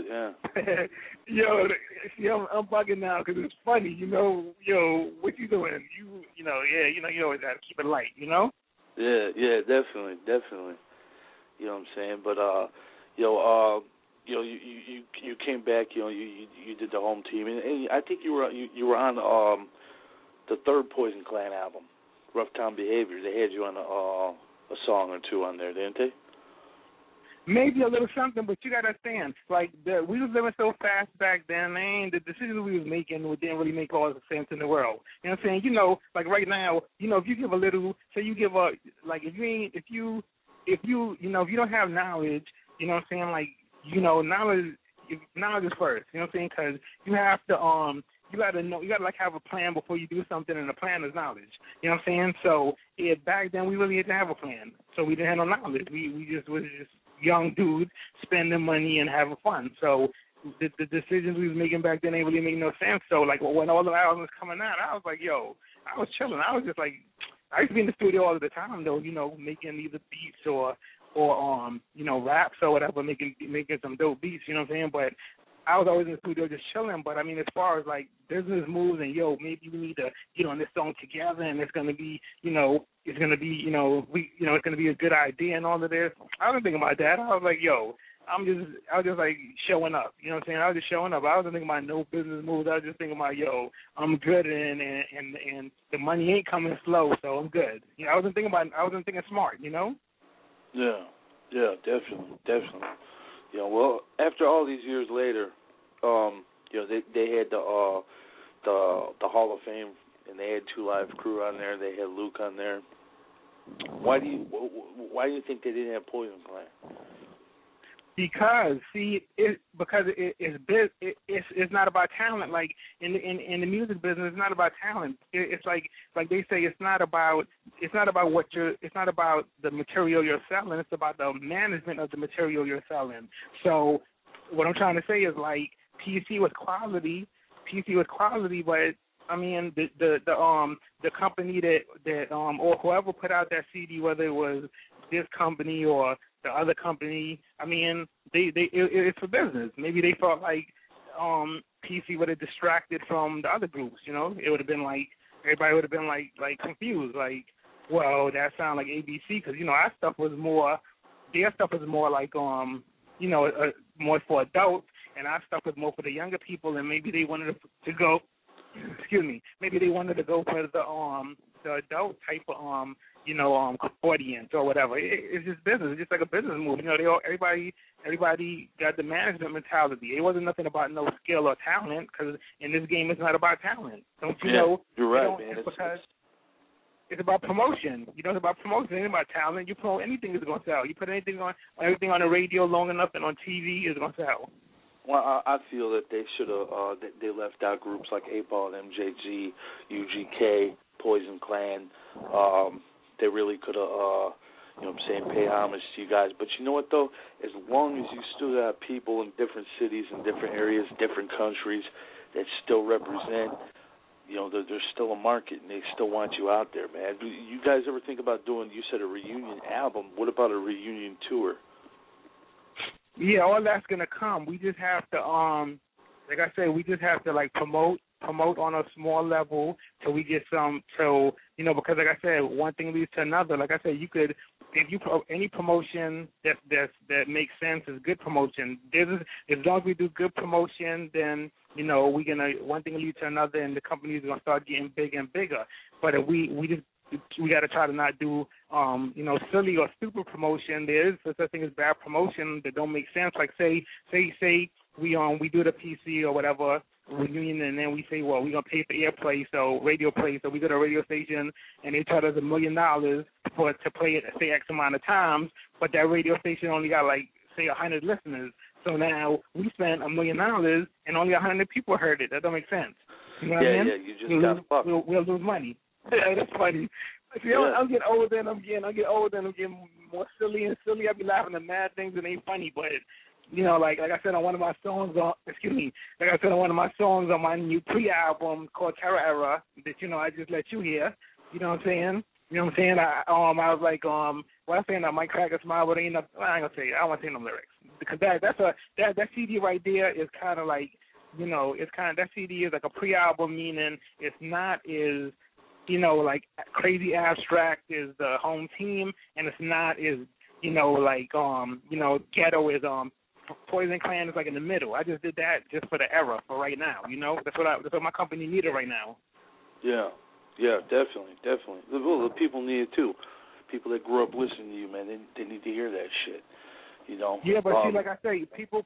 yeah. I'm bugging now because it's funny, what you doing? You always gotta keep it light,
Yeah, definitely. You know what I'm saying? But you came back, you did the home team, and I think you were on the third Poison Clan album. Rough Town Behavior. They had you on a song or two on there, didn't they?
Maybe a little something, but you gotta understand, like we was living so fast back then, and the decisions we was making didn't really make all the sense in the world. You know what I'm saying? Like right now, if you give a little, say you give a like if you don't have knowledge, you know what I'm saying? Like knowledge is first. You know what I'm saying? Because you have to you gotta know, you gotta like have a plan before you do something, and the plan is knowledge. You know what I'm saying? So back then we really didn't have a plan, so we didn't have no knowledge. We just was just young dudes spending money and having fun. So the decisions we was making back then ain't really making no sense. So like when all the albums coming out, I was like, I was chilling. I was just like, I used to be in the studio all the time though, making either beats or raps or whatever, making some dope beats. You know what I'm saying? But I was always in the studio just chilling. But I mean, as far as like business moves and maybe we need to get on this song together, and it's gonna be, it's gonna be, it's gonna be a good idea and all of this. I wasn't thinking about that. I was like, I was just like showing up. You know what I'm saying? I was just showing up. I wasn't thinking about no business moves. I was just thinking about, I'm good and the money ain't coming slow, so I'm good. I wasn't thinking smart.
Yeah, definitely. Well, after all these years later, they had the Hall of Fame, and they had Two Live Crew on there. They had Luke on there. Why do you think they didn't have Poison Clan?
Because it's not about talent. Like in the music business, it's not about talent. It's like they say, it's not about the material you're selling. It's about the management of the material you're selling. So what I'm trying to say is like PC was quality, but I mean the company that or whoever put out that CD, whether it was this company or the other company, I mean, it's for business. Maybe they felt like PC would have distracted from the other groups. It would have been like everybody would have been like confused. Like, well, that sounds like ABC because our stuff was more, their stuff was more like more for adults, and our stuff was more for the younger people. And maybe they wanted to go. Maybe they wanted to go for the adult type of audience or whatever. It's just business. It's just like a business move. Everybody got the management mentality. It wasn't nothing about no skill or talent, because in this game it's not about talent. Don't you know?
You're right, man.
It's about promotion. It's about promotion. It ain't about talent. You promote anything, it's going to sell. You put everything on the radio long enough and on TV, it's going to sell.
Well, I feel that they should have. They left out groups like 8-Ball, MJG, UGK, Poison Clan. They really could have, pay homage to you guys. But you know what, though? As long as you still have people in different cities and different areas, different countries that still represent, you know, there's still a market, and they still want you out there, man. Do you guys ever think about doing, you said a reunion album, what about a reunion tour?
Yeah, all that's going to come. We just have to, like I said, we just have to, like, promote on a small level till we get some, so, you know, because like I said, one thing leads to another. Like I said, you could, if you, any promotion that makes sense is good promotion. As long as we do good promotion, then, you know, we're going to, one thing leads to another, and the company's going to start getting bigger and bigger. But if we got to try to not do, you know, silly or stupid promotion. There is such a thing as bad promotion that don't make sense. Like say we do the PC or whatever reunion, and then we say, well, we're gonna pay for airplay, so radio play. So we go to a radio station, and they charge us $1 million to play it, say X amount of times, but that radio station only got like say 100 listeners. So now we spent $1 million, and only 100 people heard it. That don't make sense. You know what I mean?
Yeah, you just got fucked.
We'll lose money. That's funny. See, I'm getting older and I'm getting more silly and silly. I be laughing at mad things that ain't funny, but you know, like I said on one of my songs on my new pre-album called Terror Era that, you know, I just let you hear. You know what I'm saying? You know what I'm saying? I was like, well, I'm saying I might crack a smile, but ain't no, I ain't gonna say it. I don't want to say no lyrics because that CD right there is kind of like, you know, it's kind of, that CD is like a pre-album, meaning it's not as, you know, like crazy abstract is the Home Team, and it's not as, you know, like you know, ghetto is Poison Clan is like in the middle. I just did that just for the era, for right now. You know, that's what my company needed right now.
Yeah, definitely. The people need it too. People that grew up listening to you, man, they need to hear that shit. You know. Yeah,
but see, like I say, people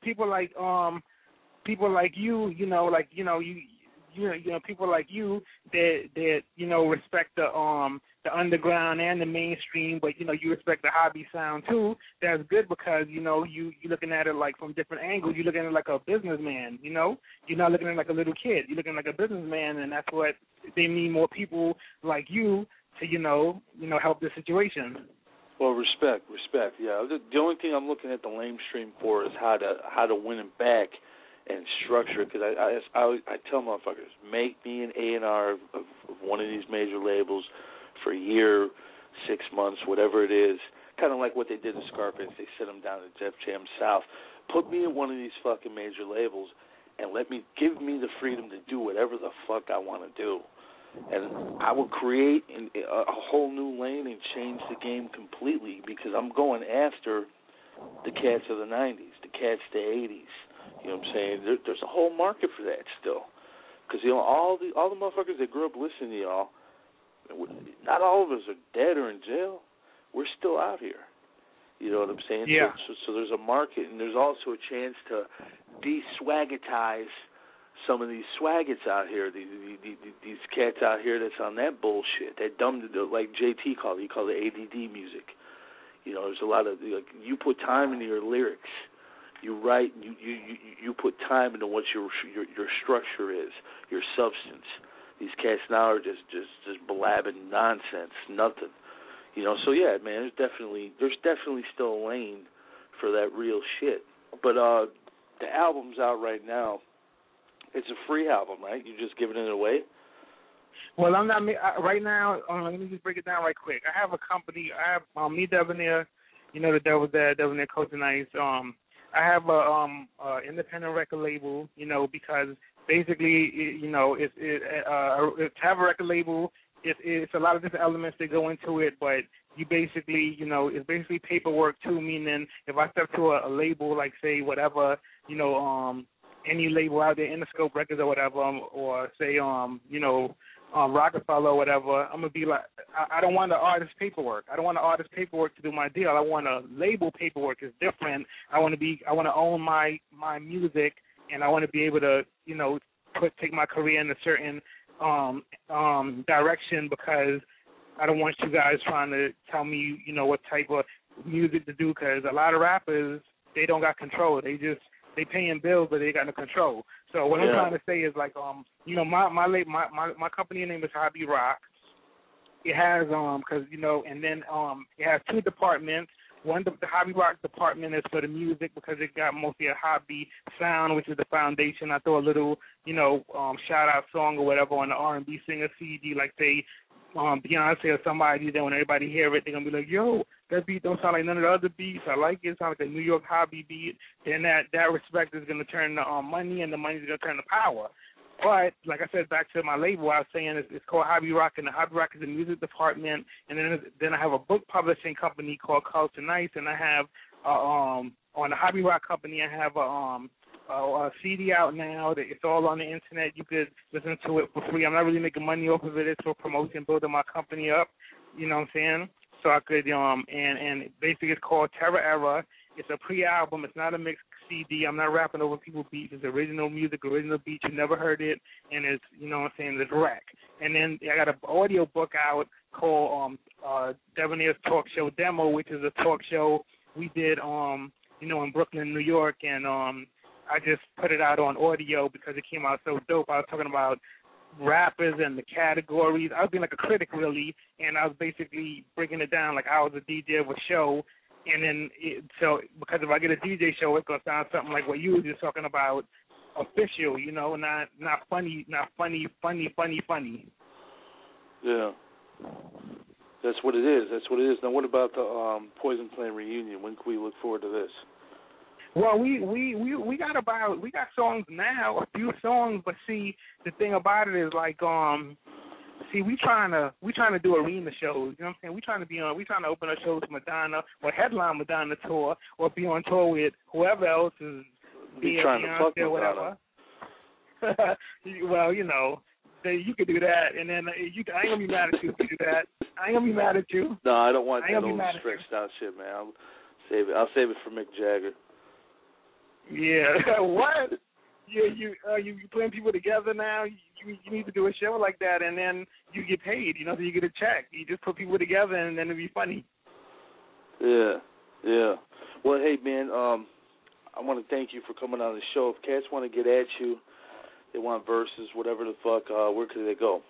like you, you know, like you know, people like you that you know respect the underground and the mainstream, but you know you respect the hobby sound too. That's good because you know you're looking at it like from different angles. You're looking at it like a businessman. You know, you're not looking at it like a little kid. You're looking like a businessman, and that's what they need, more people like you to you know help the situation.
Well, respect. Yeah, the only thing I'm looking at the lamestream for is how to win it back. And structure, because I tell motherfuckers, make me an A&R of one of these major labels for a year, 6 months, whatever it is. Kind of like what they did to Scarface. They sent him down to Def Jam South. Put me in one of these fucking major labels and give me the freedom to do whatever the fuck I want to do. And I will create a whole new lane and change the game completely, because I'm going after the cats of the 90s, the cats of the 80s. You know what I'm saying? There's a whole market for that still, because you know all the motherfuckers that grew up listening to y'all, not all of us are dead or in jail. We're still out here. You know what I'm saying?
Yeah.
So there's a market, and there's also a chance to de-swaggetize some of these swaggots out here. These cats out here that's on that bullshit, that dumb, like JT called it. He called it ADD music. You know, there's a lot of like, you put time into your lyrics. You write, you put time into what your structure is, your substance. These cats now are just blabbing nonsense, nothing. You know, so yeah, man, there's definitely still a lane for that real shit. But the album's out right now. It's a free album, right? You're just giving it away?
Well, I'm not right now. Let me just break it down right quick. I have a company. I have me, Debonair. You know, the Devil Dad, Debonair Culture Nice. I have a independent record label, you know, because basically, you know, to have a record label, it's a lot of different elements that go into it, but you basically, you know, it's basically paperwork too, meaning if I step to a label, like say whatever, you know, any label out there, Interscope Records or whatever, or say, you know, Rockefeller or whatever, I'm going to be like, I don't want the artist paperwork. I don't want the artist paperwork to do my deal. I want a label paperwork. It's different. I want to own my music, and I want to be able to, you know, take my career in a certain direction, because I don't want you guys trying to tell me, you know, what type of music to do, because a lot of rappers, they don't got control. They paying bills, but they got no control. So what I'm trying to say is, like, you know, my company name is Hobby Rock. It has, because, you know, and then it has two departments. the Hobby Rock department is for the music because it got mostly a hobby sound, which is the foundation. I throw a little, shout out song or whatever on the R&B singer CD, like say Beyonce or somebody. Then when everybody hear it, they're gonna be like, "Yo, that beat don't sound like none of the other beats. I like it. It sounds like a New York hobby beat." Then that respect is gonna turn to money, and the money is gonna turn to power. But like I said, back to my label, I was saying it's called Hobby Rock, and the Hobby Rock is the music department. And then I have a book publishing company called Culture Nice, and I have on the Hobby Rock company, I have a CD out now. That it's all on the internet. You could listen to it for free. I'm not really making money off of it. It's for promotion, building my company up. You know what I'm saying? So I could and basically it's called Terror Era. It's a pre-album. It's not a mixed CD. I'm not rapping over people's beats. It's original music, original beats. You never heard it, and it's it's rec. And then I got an audio book out called Debonair's Talk Show Demo, which is a talk show we did in Brooklyn, New York, and I just put it out on audio because it came out so dope. I was talking about rappers and the categories. I was being like a critic, really, and I was basically breaking it down like I was a DJ of a show. And then, because if I get a DJ show, it's going to sound something like what you were just talking about, official, not funny, funny.
Yeah. That's what it is. Now, what about the Poison Plan reunion? When can we look forward to this?
Well, we got songs now, a few songs, but see, the thing about it is like we trying to do arena shows. You know what I'm saying? We trying to open up shows with Madonna or headline Madonna tour or be on tour with whoever else is
trying to fuck
or whatever. Well, you could do that, and then I ain't gonna be mad at you if you do that. I ain't gonna be mad at you.
No, I don't want that old stretched out shit, man. I'll save it for Mick Jagger.
Yeah. What? You putting people together now. You need to do a show like that, and then you get paid. So you get a check. You just put people together, and then it'll be funny.
Yeah. Well, hey man, I want to thank you for coming on the show. If cats want to get at you, they want verses, whatever the fuck, where could they go?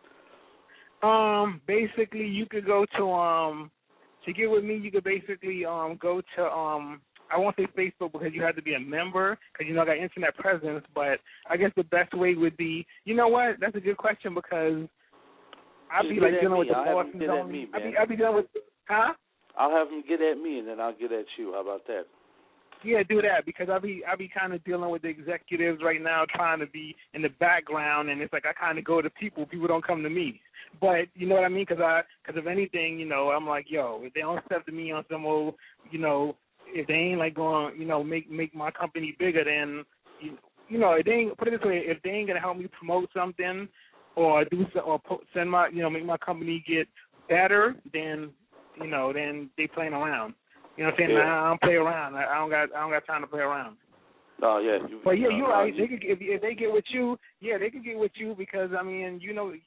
Basically, you could go to get with me. You could basically go to I won't say Facebook because you have to be a member because, I got internet presence, but I guess the best way would be, you know what, that's a good question because I'll be like dealing with the Boston zone. I'll be dealing with, huh?
I'll have them get at me and then I'll get at you. How about that?
Yeah, do that because I'll be kind of dealing with the executives right now trying to be in the background, and it's like I kind of go to people. People don't come to me. But you know what I mean? Because if anything, I'm like, yo, if they don't step to me on some old, if they ain't like going, make my company bigger, then, if they ain't, put it this way, if they ain't gonna help me promote something or send my, make my company get better, then, then they playing around. You know what I'm saying?
Yeah.
I don't play around. I don't got time to play around.
Oh yeah.
But yeah, you're right. They could, if they get with you, they could get with you because I mean,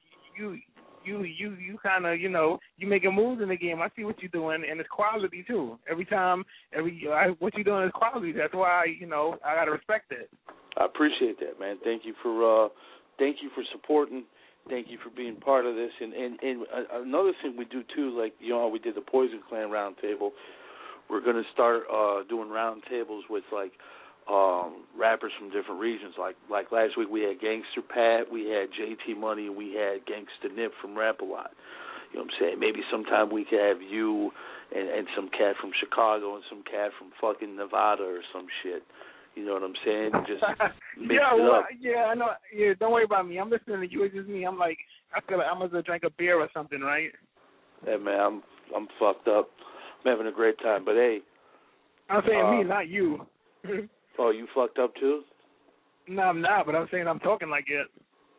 you kind of, you making moves in the game. I see what you're doing, and it's quality too. What you're doing is quality. That's why, I gotta respect it.
I appreciate that, man. Thank you for supporting. Thank you for being part of this. And another thing we do too, like how we did the Poison Clan roundtable. We're gonna start doing roundtables with like rappers from different regions. Like last week we had Gangster Pat, we had JT Money, and we had Gangsta Nip from Rap-A-Lot. You know what I'm saying? Maybe sometime we could have you and some cat from Chicago and some cat from fucking Nevada or some shit. You know what I'm saying? Just mix it up.
Yeah, I know. Yeah, don't worry about me. I'm listening to you. It's just me. I'm like, I feel like I'm gonna drink a beer or something, right?
Hey man, I'm fucked up. I'm having a great time, but hey.
I'm saying me, not you.
Oh, you fucked up too?
No, I'm not, but I'm saying I'm talking like it.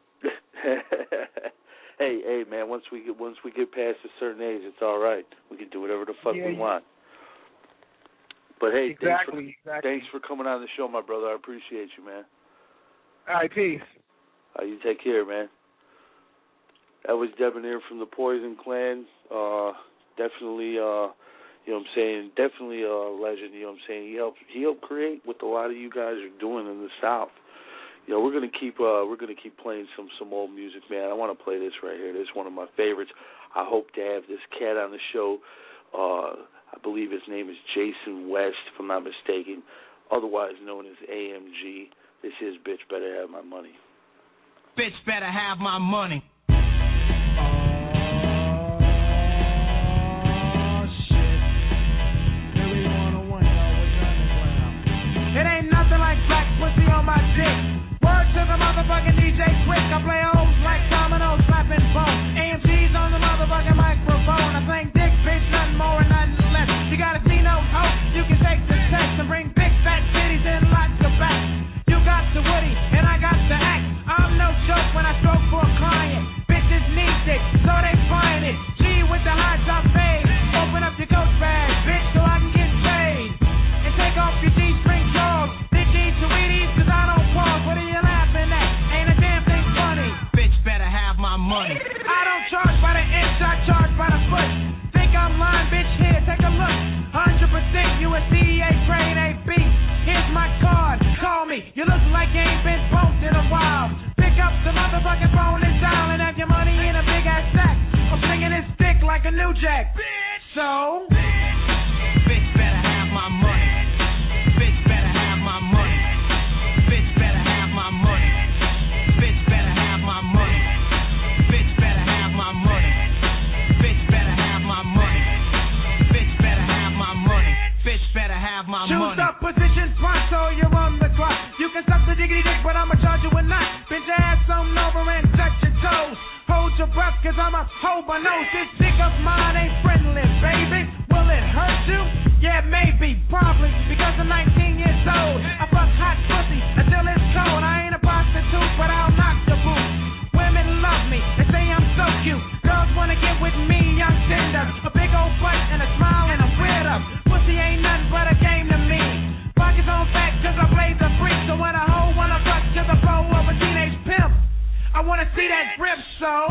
Hey, man, once we get past a certain age, it's all right. We can do whatever the fuck we want. But hey,
exactly.
Thanks for coming on the show, my brother. I appreciate you, man.
All right, peace.
You take care, man. That was Debonair from the Poison Clan. Definitely, you know what I'm saying, definitely a legend, you know what I'm saying. He helped create what a lot of you guys are doing in the South. You know, we're gonna keep playing some old music, man. I want to play this right here. This is one of my favorites. I hope to have this cat on the show. I believe his name is Jason West, if I'm not mistaken, otherwise known as AMG. This is Bitch Better Have My Money.
Bitch better have my money.
It ain't nothing like black pussy on my dick. Word to the motherfucking DJ Quick. I play hoes like dominoes, slapping bones. AMG's on the motherfucking microphone. I sing dick, bitch, nothing more and nothing less. You gotta see no hope, you can take the test and bring big fat titties and lots of backs. You got the woody and I got the axe. I'm no joke when I stroke for a client. Bitches need dick, so they find it. G with the high top fade. Open up your coat bag, bitch, so I can get paid. And take off your G-string drawers. They need Sweeties, cause I don't pause. What are you laughing at? Ain't a damn thing funny.
Bitch better have my money.
I don't charge by the inch, I charge by the foot. Think I'm lying, bitch, here, take a look. 100% USDA grade AB. Here's my card, call me. You look like you ain't been bumped in a while. Pick up the motherfucking phone and dial and have your money in a big ass sack. I'm slinging this stick like a new jack. So,
bitch better have my money. Bitch better have my money. Bitch better have my money. Bitch better have my money. Bitch better have my money. Bitch better have my money. Bitch better have my money. Bitch better have my money.
Choose up position pronto, you're on the clock. You can suck the diggity dick, but I'ma charge you a knot. Bend your ass on over and touch your toes. Hold your breath, cause I'm a hoe by nose. This dick of mine ain't friendly, baby. Will it hurt you? Yeah, maybe, probably, because I'm 19 years old. I fuck hot pussy until it's cold. I ain't a prostitute, but I'll knock the boot. Women love me, they say I'm so cute. Girls wanna get with me, I'm tender. A big old butt and a smile and a weird up. Pussy ain't nothing but a game to me. Pockets on fat cause I play the freak. So when a hoe wanna fuck to the bow of a teenage pimp, I wanna see that grip, so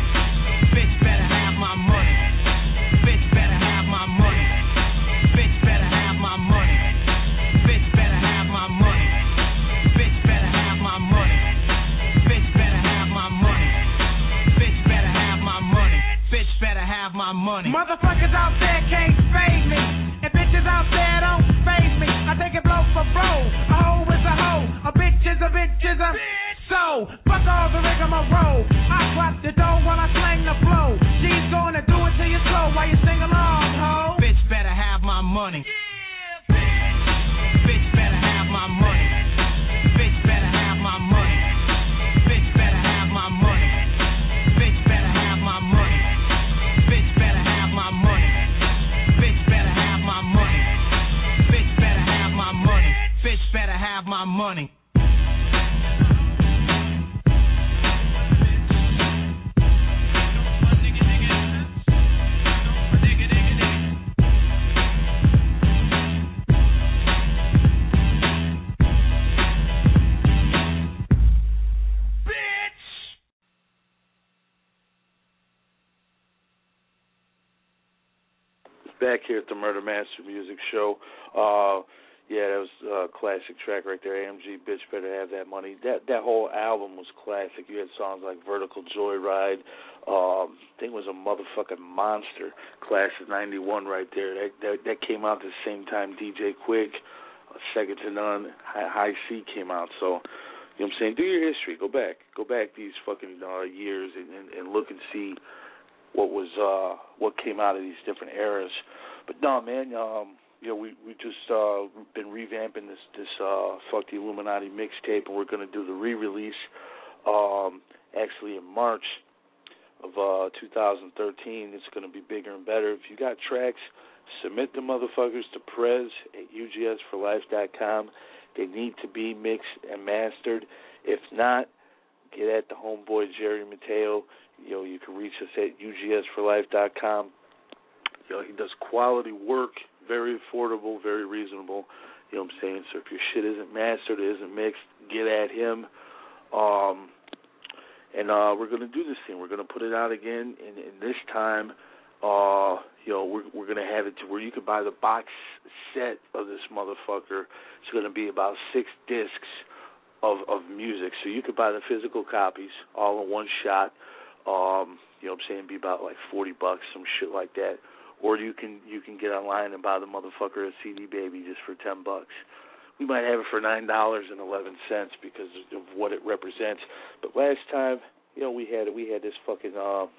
bitch better have my money. Bitch better have my money. Bitch better have my money. Bitch better have my money. Bitch better have my money. Bitch better have my money. Bitch better have my money. Bitch better have my money.
Motherfuckers out there can't fade me, and bitches out there don't fade me. I take it blow for blow. A hoe is a hoe. A bitch is a bitch is a so fuck all the rigmarole. I clap the dough while I slang the flow. She's gonna do it till you slow while you sing along, ho.
Bitch better have my money. Bitch better have my money. Bitch better have my money. Bitch better have my money. Bitch better have my money. Bitch better have my money. Bitch better have my money. Bitch better have my money. Bitch better have my money.
Back here at the Murder Master Music Show. Yeah, that was a classic track right there. AMG, Bitch Better Have That Money. That whole album was classic. You had songs like Vertical Joyride. Thing was a motherfucking monster. Class of '91 right there. That came out the same time DJ Quick, Second to None, High C came out. So, you know what I'm saying? Do your history. Go back these fucking years and look and see what came out of these different eras. But no, man, we just been revamping this Fuck the Illuminati mixtape, and we're going to do the re-release actually in March of 2013. It's going to be bigger and better. If you got tracks, submit the motherfuckers to Prez at ugsforlife.com. They need to be mixed and mastered. If not, get at the homeboy Jerry Mateo. You can reach us at ugsforlife.com. He does quality work, very affordable, very reasonable. You know what I'm saying? So if your shit isn't mastered, isn't mixed, get at him. And we're going to do this thing. We're going to put it out again, and this time, we're going to have it to where you can buy the box set of this motherfucker. It's going to be about 6 discs of music. So you could buy the physical copies all in one shot. You know what I'm saying? Be about like $40, some shit like that. or you can get online and buy the motherfucker a CD Baby just for $10. We might have it for $9.11 because of what it represents. But last time, you know, we had this fucking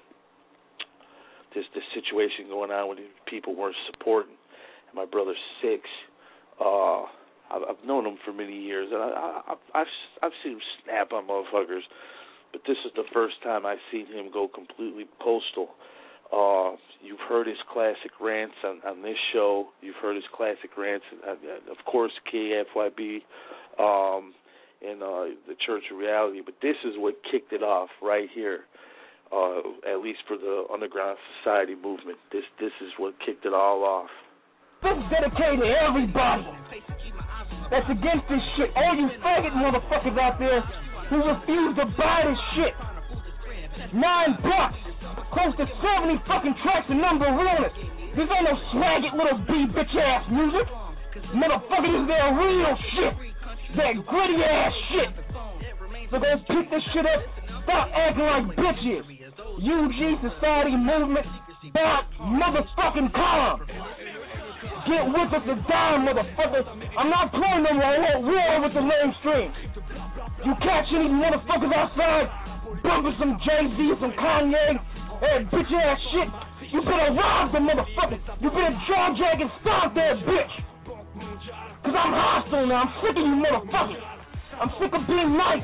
this situation going on when people weren't supporting. And my brother Six, I've known him for many years, and I've seen him snap on motherfuckers. But this is the first time I've seen him go completely postal. You've heard his classic rants on this show. You've heard his classic rants, of course, KFYB and the Church of Reality. But this is what kicked it off right here, at least for the Underground Society movement. This is what kicked it all off.
This is dedicated to everybody that's against this shit. All you faggot motherfuckers out there who refuse to buy this shit. $9, close to 70 fucking tracks and number on it. This ain't no swag it little bitch ass music. Motherfucker, this is that real shit. That gritty ass shit. So go pick this shit up. Stop acting like bitches. UG Society Movement. Motherfucking calm. Get with us and die, motherfucker. I'm not playing no more. I want war with the mainstream. You catch any motherfuckers outside bumping some Jay-Z or some Kanye and bitch ass shit, you better rob the motherfucker. You better jaw drag and stomp that bitch. Cause I'm hostile now. I'm sick of you motherfuckers. I'm sick of being nice.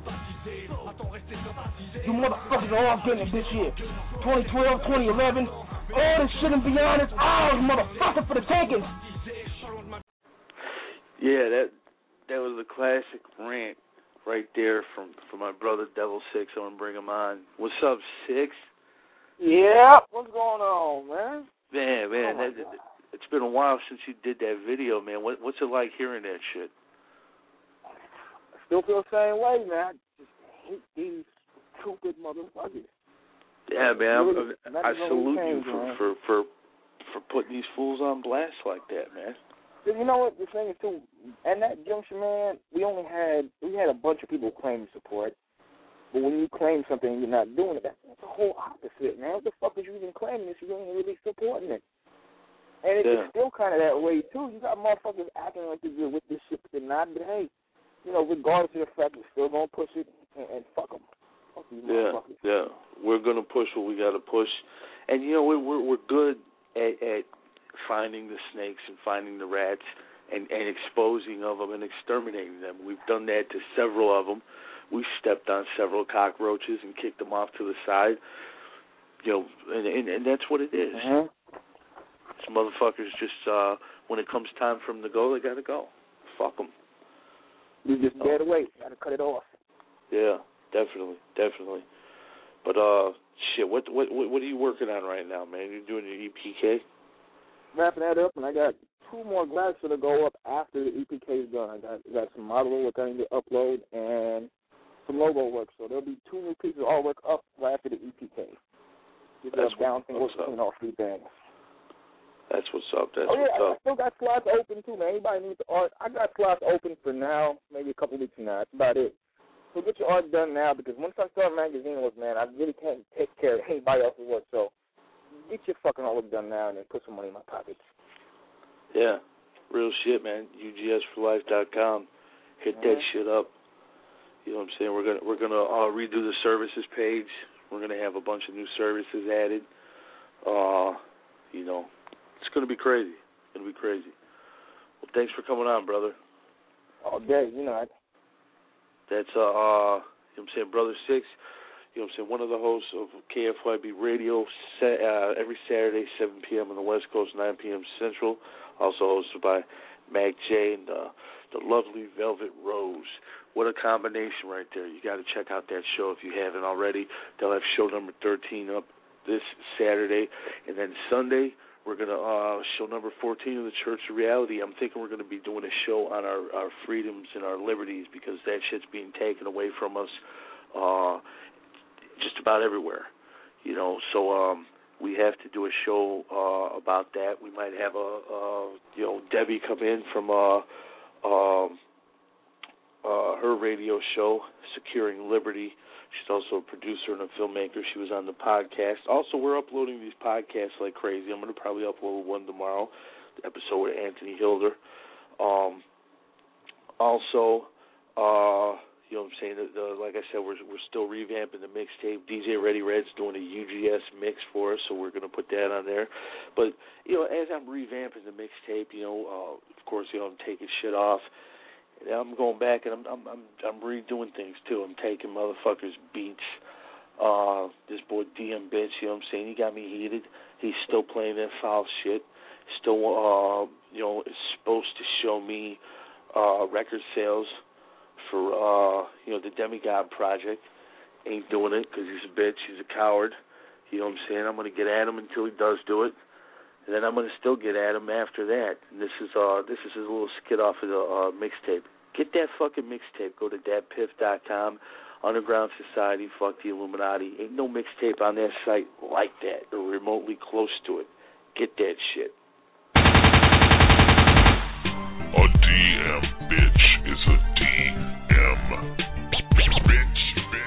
You motherfuckers are all getting it this year. 2012, 2011. All this shit and beyond is ours, motherfucker, for the taking.
Yeah, that was a classic rant right there from my brother Devil Six. I want to bring him on. What's up, Six?
Yeah, what's going on, man?
Man, it's been a while since you did that video, man. What's it like hearing that shit?
I still feel the same way, man. I just hate these stupid motherfuckers.
Yeah, man.
Really,
I salute you for putting these fools on blast like that, man.
You know what the thing is too? And that junction, man, we had a bunch of people claim support, but when you claim something and you're not doing it, that's the whole opposite, man. What the fuck is you even claiming this? You ain't really supporting it. And it's still kind of that way too. You got motherfuckers acting like they're with this shit, but they're not. But hey, you know, regardless of the fact, we're still gonna push it and fuck them.
Yeah. We're gonna push what we gotta push, and you know we're good at finding the snakes and finding the rats and exposing of them and exterminating them. We've done that to several of them. We've stepped on several cockroaches and kicked them off to the side. You know, and that's what it is.
Mm-hmm.
These motherfuckers just when it comes time for them to go, they gotta go. Fuck them.
You just dead away. Gotta cut it off.
Yeah. Definitely. But shit, what are you working on right now, man? You're doing your EPK?
Wrapping that up, and I got 2 more graphics to go up after the EPK is done. I got some model work I need to upload and some logo work. So there'll be 2 new pieces of artwork up right after the EPK.
That's
balancing work between all 3 bands.
That's what's up.
I still got slots open too, man. Anybody needs the art? I got slots open for now, maybe a couple weeks from now. That's about it. So get your art done now, because once I start magazine work, man, I really can't take care of anybody else's work. So get your fucking artwork done now and then put some money in my pockets.
Yeah, real shit, man. UGSforlife.com. Hit that shit up. You know what I'm saying? We're gonna redo the services page. We're gonna have a bunch of new services added. You know, it's gonna be crazy. Well, thanks for coming on, brother.
All day, you know.
That's, you know what I'm saying, Brother Six, you know what I'm saying, one of the hosts of KFYB Radio, every Saturday, 7 p.m. on the West Coast, 9 p.m. Central, also hosted by Mac J and the lovely Velvet Rose. What a combination right there. You got to check out that show if you haven't already. They'll have show number 13 up this Saturday, and then Sunday, we're going to show number 14 of the Church of Reality. I'm thinking we're going to be doing a show on our freedoms and our liberties, because that shit's being taken away from us just about everywhere. You know, so we have to do a show about that. We might have Debbie come in from her radio show, Securing Liberty. She's also a producer and a filmmaker. She was on the podcast. Also, we're uploading these podcasts like crazy. I'm going to probably upload one tomorrow, the episode with Anthony Hilder. You know what I'm saying? Like I said, we're still revamping the mixtape. DJ Ready Red's doing a UGS mix for us, so we're going to put that on there. But, you know, as I'm revamping the mixtape, you know, of course, you know, I'm taking shit off. And I'm going back and I'm redoing things too. I'm taking motherfuckers' beats. This boy DM Bitch, you know what I'm saying? He got me heated. He's still playing that foul shit. Still, you know, is supposed to show me record sales for, you know, the Demigod Project. Ain't doing it because he's a bitch. He's a coward. You know what I'm saying? I'm going to get at him until he does do it. And then I'm going to still get at him after that. And this is his little skit off of the mixtape. Get that fucking mixtape. Go to datpiff.com. Underground Society, fuck the Illuminati. Ain't no mixtape on that site like that or remotely close to it. Get that shit.
A DM bitch is a DM. Bitch.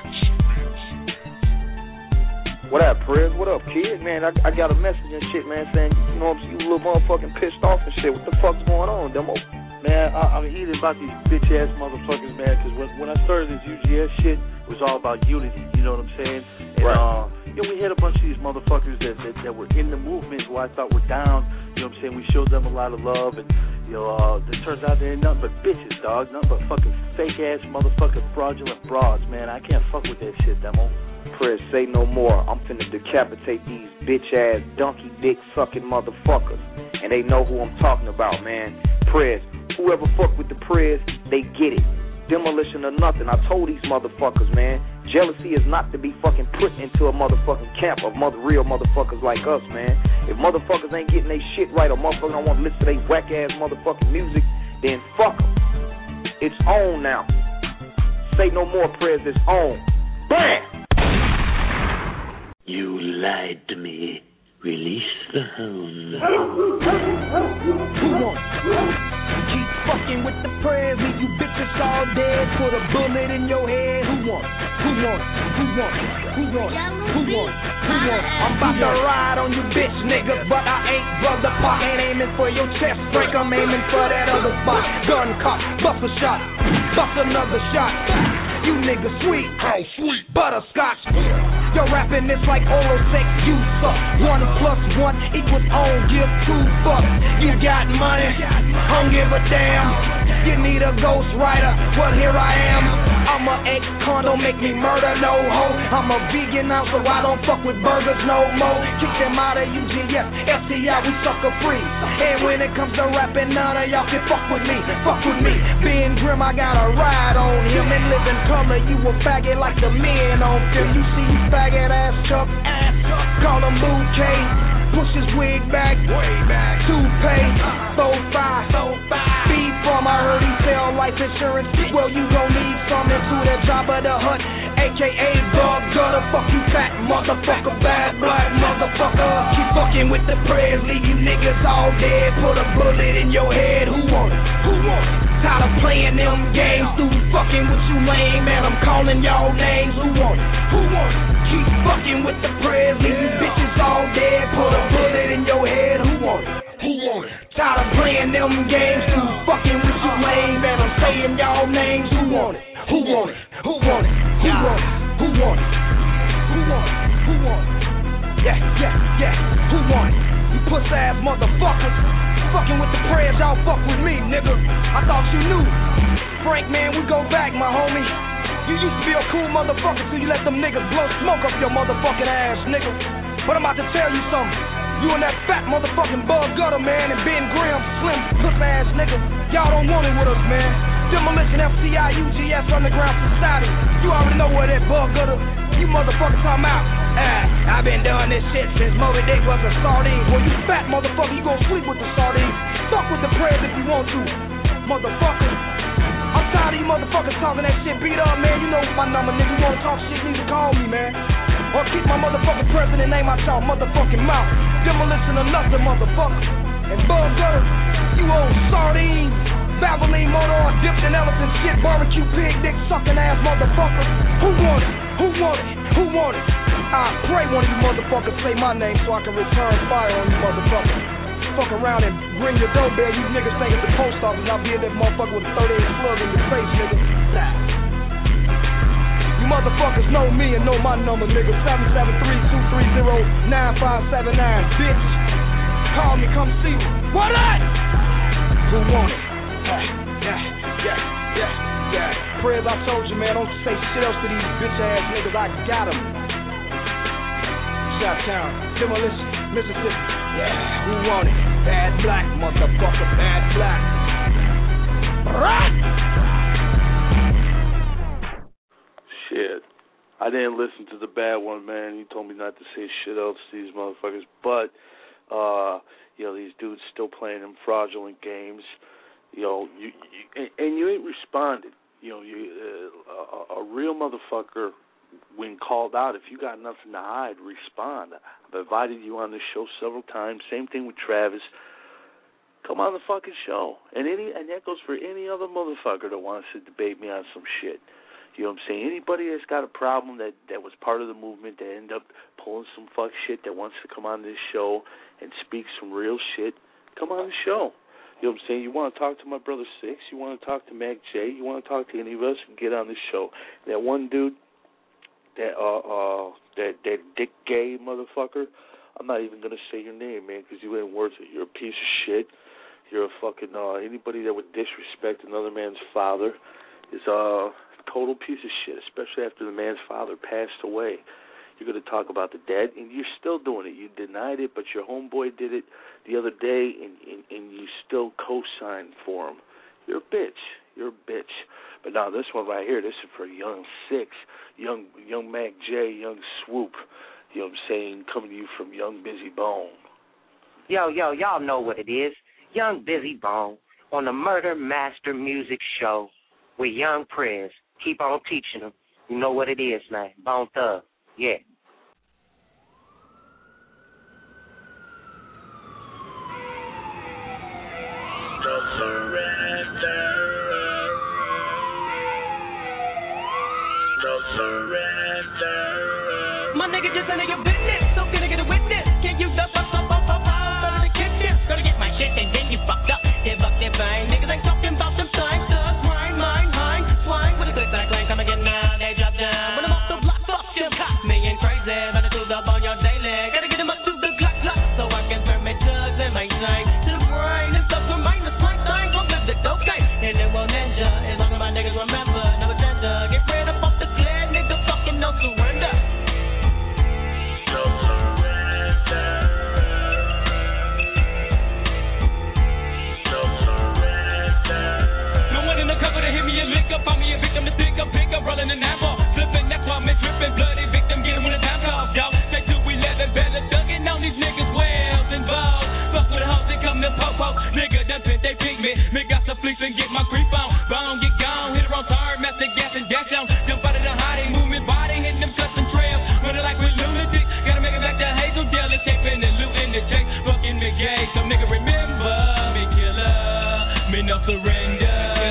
What up, Prez? What up, kid? Man, I got a message and shit, man, saying, you know what I'm saying, you little motherfucking pissed off and shit. What the fuck's going on, Demo?
Man, I'm heated about these bitch-ass motherfuckers, man, because when I started this UGS shit, it was all about unity, you know what I'm saying? And,
right.
You know, we had a bunch of these motherfuckers that were in the movement who I thought were down, you know what I'm saying? We showed them a lot of love, and, you know, it turns out they ain't nothing but bitches, dog. Nothing but fucking fake-ass motherfucking fraudulent broads, man. I can't fuck with that shit, Demo.
Prez, say no more. I'm finna decapitate these bitch-ass, donkey dick-sucking motherfuckers. And they know who I'm talking about, man. Prez, whoever fuck with the Prez, they get it. Demolition or nothing. I told these motherfuckers, man. Jealousy is not to be fucking put into a motherfucking camp of real motherfuckers like us, man. If motherfuckers ain't getting their shit right or motherfuckers don't want to listen to their whack-ass motherfucking music, then fuck them. It's on now. Say no more, Prez. It's on. Bam!
You lied to me. Release the hound.
Who wants? Keep fucking with the Prez, leave you bitches all dead. Put a bullet in your head. Who wants? Who wants? Who wants? Who wants? Who wants? Who wants? I'm about to ride on you bitch niggas, but I ain't Brother Pac. Ain't aiming for your chest break, I'm aiming for that other spot. Gun cock, bust a shot, bust another shot. You niggas sweet, oh sweet, butterscotch. Yo, rapping this like oral sex, you suck. 1 + 1 = I don't give 2 fucks. You got money, I don't give a damn. You need a ghost writer, well here I am. I'm a ex-con, don't make me murder no hoe. I'm a vegan now, so I don't fuck with burgers no more. Kick them out of UGS, FTI, we sucker free. And when it comes to rapping, none of y'all can fuck with me. Fuck with me, being grim, I got a ride on him. And live in color, you a faggot like the men on film. You see faggot ass Chuck, call him Boo K. Push his wig back, way back. Toupee, 4-5, Beef from, I heard he sell life insurance. Well, you gon' need some into that job of the hut, aka Bug Gutter. Fuck you fat motherfucker, bad black motherfucker. Keep fucking with the Prez, leave you niggas all dead. Put a bullet in your head, who want it? Who want it? Tired of playing them games, through fucking with you lame, man, I'm calling y'all names. Who want it? Who want it? Keep fucking with the Prez, leave you bitches all dead. Put a bullet in your head, who want it? Who want it? Tired of playing them games, through fucking with you lame, man, I'm saying y'all names. Who want it? Who want it? Who want it? Who want it? Who want it? Who want it? Who want it? Yeah. Who want it? You puss ass motherfuckers. Fucking with the Prez, y'all fuck with me, nigga. I thought you knew. Frank, man, we go back, my homie. You used to be a cool motherfucker till you let them niggas blow smoke up your motherfucking ass, nigga. But I'm about to tell you something. You and that fat motherfucking Bug Gutter, man, and Ben Grimm, slim, puss ass nigga. Y'all don't want it with us, man. Demolition, FCI, UGS, Underground Society. You already know where that Bug Gutter, you motherfuckers come out. I've been doing this shit since Moby Dick was a sardine. Well, you fat motherfucker, you gon' sleep with the sardines. Fuck with the Prez if you want to, motherfucker. I'm tired of you motherfuckers talking that shit beat up, man. You know my number, nigga. You wanna talk shit, you need to call me, man. Or keep my motherfucking president name out y'all motherfucking mouth. Demolition or nothing, motherfucker. And Bug Gutter, you old sardine. Valvoline motor, dipped in elephant shit, barbecue pig, dick sucking ass motherfuckers. Who want it? Who want it? Who want it? I pray one of you motherfuckers say my name so I can return fire on you motherfuckers. Fuck around and bring your doorbell, you niggas think it's the post office. I'll be in that motherfucker with a 38 slug in your face, nigga. You motherfuckers know me and know my number, nigga. 773-230-9579, bitch. Call me, come see me. What up? Who want it? Yeah. Prayers, I told you, man, don't say shit else to these bitch ass niggas. I got them. Shoptown, Demolition, Mississippi. Yeah, who want it? Bad black, motherfucker, bad black. Right?
Shit. I didn't listen to the bad one, man. He told me not to say shit else to these motherfuckers. But, these dudes still playing them fraudulent games. You ain't responded. A real motherfucker, when called out, if you got nothing to hide, respond. I've invited you on this show several times. Same thing with Travis. Come on the fucking show. And that goes for any other motherfucker that wants to debate me on some shit. You know what I'm saying? Anybody that's got a problem that was part of the movement, that ended up pulling some fuck shit, that wants to come on this show and speak some real shit, come on the show. You know what I'm saying? You want to talk to my brother Six, you want to talk to Mac J, you want to talk to any of us, get on this show. That one dude, that Dick Gay motherfucker, I'm not even going to say your name, man, because you ain't worth it. You're a piece of shit. You're a fucking, anybody that would disrespect another man's father is a total piece of shit, especially after the man's father passed away. You're going to talk about the dead, and you're still doing it. You denied it, but your homeboy did it the other day, and you still co-signed for him. You're a bitch. You're a bitch. But now this one right here, this is for Young Six, young Mac J, Young Swoop. You know what I'm saying? Coming to you from Young Busy Bone.
Yo, y'all know what it is. Young Busy Bone on the Murder Master Music Show with Young Prez. Keep on teaching them. You know what it is, man. Bone Thug. Yeah.
Don't surrender. Don't surrender.
My nigga just none of your business, so can I get a witness? Can you up? Better to kick this. Gotta get my shit and then you fucked up. They buck their bang. Niggas ain't talking about them signs. Mine. Swine with a clip that I claim. Come again now, they drop down. When I'm off the block, fuck them cops. Me ain't crazy, but I do up on your daily. Gotta get them up to the clock, so I can turn my drugs and my time to the brain and stuff from mine. The slang time, gon' live the dope game. And it won't ninja, as long as my niggas remember. Never tender, get rid of off the clear, nigga fucking no surrender. Find me a victim to pick up, rolling an apple, flipping, that's why I'm tripping, bloody victim, get him when the time comes, y'all. Take 211, better dugging on these niggas, wells involved. Fuck with the hoes, they come and po-po, nigga, done pit, they pick me got some fleece and get my creep on, bone, get gone, hit her on tire, master gas and dash down, jump out of the hottie, moving body, hitting them custom trails, running like we're lunatic, gotta make it back to Hazeldale, escaping and looting the chase, fucking McGay, some nigga remember me, killer, me no surrender.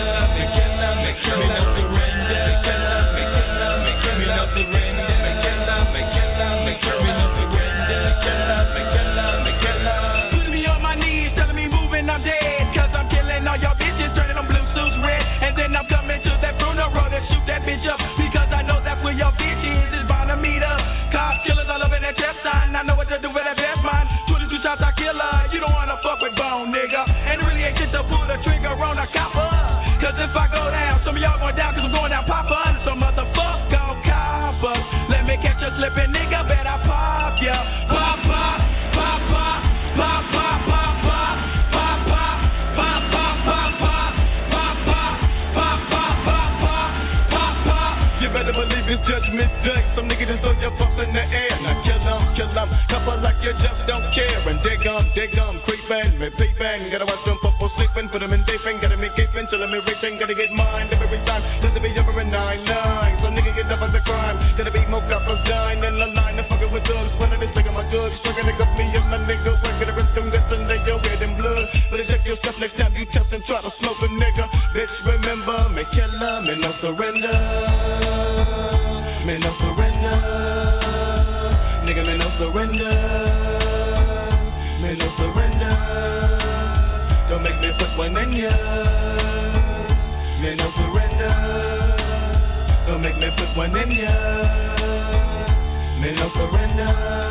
Because I know that's where your bitch is bound to meet us. Cops, killers all over that chest sign. I know what to do with that best mind. 22 shots, I kill her. You don't wanna fuck with Bone, nigga. And it really ain't shit to pull the trigger on a copper. Cause if I go down, some of y'all going down cause I'm going down Papa under some motherfucker coppers. Let me catch you slipping, nigga, bet I pop ya. Pop, pop, pop, pop, pop, pop, pop, pop, pop, pop, pop, pop, pop, pop. Better believe it's judgment day. Some nigga just throw your fucks in the air. Now kill them, couple like you just don't care. And dig 'em, creepin', me peepin'. Gotta watch them purple sleepin', put them in deepin'. Gotta me keepin', till I'm reaching. Gotta get mine every time. Doesn't be over in 9-9. Some nigga get up as a crime. Gotta be more coppers dying in the line. I'm fucking with thugs. One of this nigga my goods. Struggling to me and my nigga. Working the rest of them guessing they go red and blood. But check yourself next time you test and try to smoke a nigga.
surrender. Man, no surrender. Don't make me put one in ya. Man, no surrender. Don't make me put one in ya. Man, no surrender.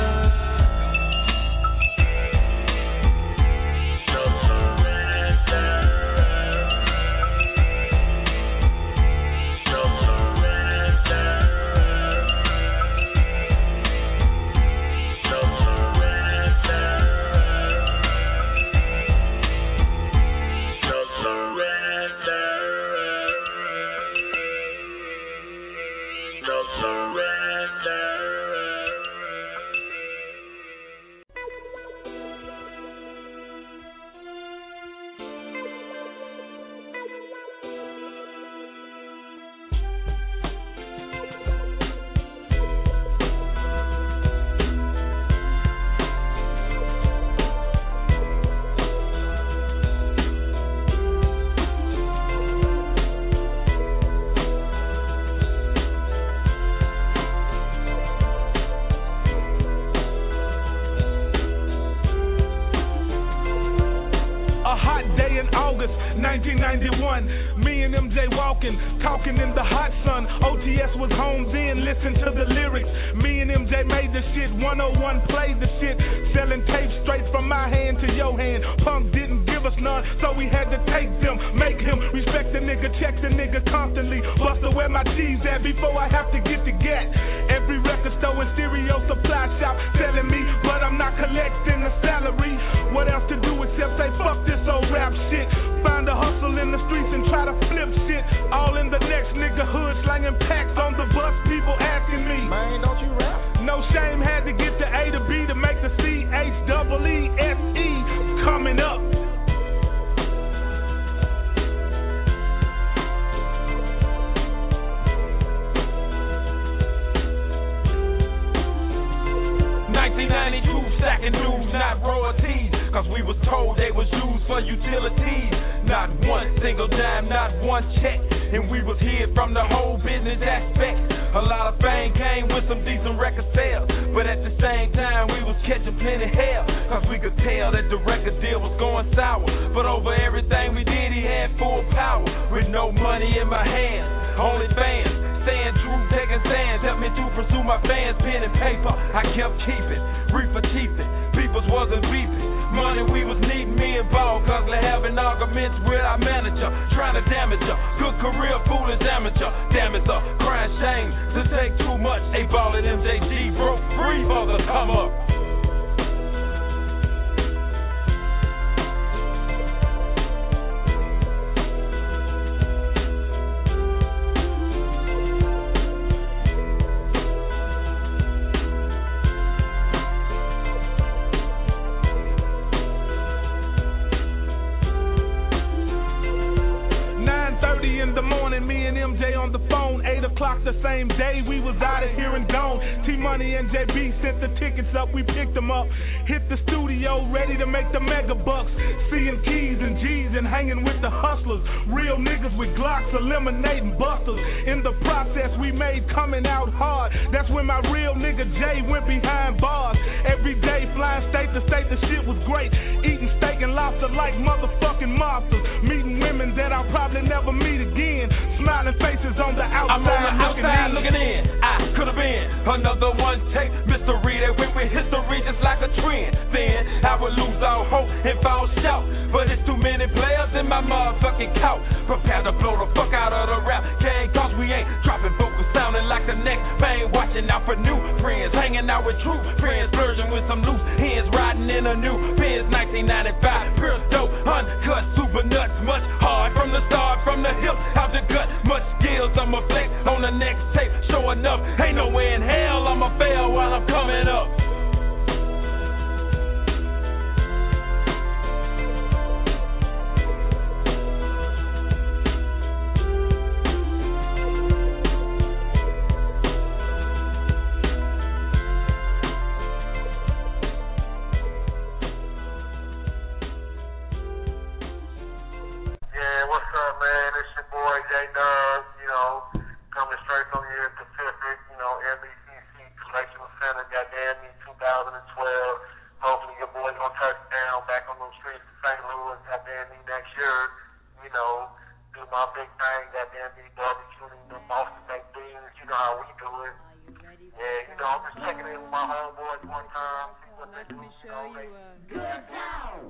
August 1991, me and MJ walking, talking in the hot sun. OTS was home then, listen to the lyrics. Me and MJ made the shit, 101 played the shit, selling tapes straight from my hand to your hand. Punk didn't give us none, so we had to take them, make him respect the nigga, check the nigga constantly. Buster, where my cheese at before I have to get the gat? Every record store and stereo supply shop telling me, but I'm not collecting the salary. What else to do except say fuck this old rap shit? Find a hustle in the streets and try to flip shit. All in the next nigga hood, slanging packs on the bus. People asking me, man, don't you rap? No shame, had to get the A to B to make the CHEESE coming up. Stacking dues, not royalties, cause we was told they was used for utilities. Not one single dime, not one check, and we was here from the whole business aspect. A lot of fame came with some decent record sales, but at the same time we was catching plenty hell, cause we could tell that the record deal was going sour. But over everything we did, he had full power, with no money in my hands, only fans. Staying true, taking stands, helped me to pursue my fans, pen and paper, I kept keeping, reefer cheaping, peoples wasn't beefing, money we was needing, me involved, constantly having arguments with our manager, trying to damage her, good career, foolish amateur, damn it, crying shame to take too much, A-Ball and MJG broke free for the come up. 9:30 in the morning, me and MJ on the phone. 8 o'clock the same day, we was out of here and gone. T-Money and JB sent the tickets up, we picked them up. Hit the studio, ready to make the mega bucks. Seeing keys and G's and hanging with the hustlers. Real niggas with Glocks, eliminating busters. In the process, we made coming out hard. That's when my real nigga Jay went behind bars. Every day, flying state to state, the shit was great. Eating steak and lobster like motherfucking monsters. Meeting women that I'll probably never meet again. Smiling faces on the outside. I'm on the outside looking in. I could have been another one take mystery that went with history just like a trend. Then I would lose all hope and fall short. But it's too many players in my motherfucking court. Prepare to blow the fuck out of the rap game, cause we ain't dropping vocals sounding like the next bang. Watching out for new friends, hanging out with true friends, flirting with some loose hands, riding in a new Benz 1995. Pure dope, uncut, super nuts, much hard from the start, from the hip out the gut. Much skills, I'ma flex on the next tape. Show enough, ain't nowhere in hell I'ma fail while I'm coming up.
Coming straight from here, Pacific, NBCC
our big thing, goddamn BW, shooting the Boston baked beans. You know how we do it. Yeah, you know, I'm just checking in with my homeboys one time, see what they do. You know, good time.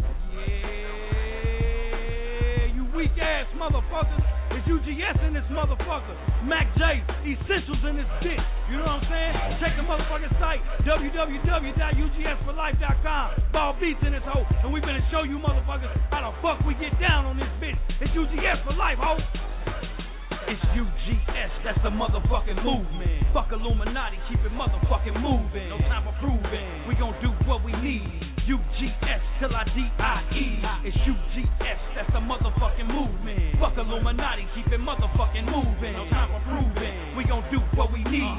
Yeah, you weak ass motherfuckers. It's UGS in this motherfucker. Mac J, Essentials in this bitch. You know what I'm saying? Check the motherfucking site, www.ugsforlife.com. Ball Beats in this hoe. And we finna show you motherfuckers how the fuck we get down on this bitch. It's UGS for life, ho. It's UGS, that's the motherfucking movement. Fuck Illuminati, keep it motherfucking moving. No time for proving. We gon' do what we need. UGS till I DIE. It's UGS, that's the motherfucking movement. Fuck Illuminati, keep it motherfucking moving. No time for proving. We gon' do what we need.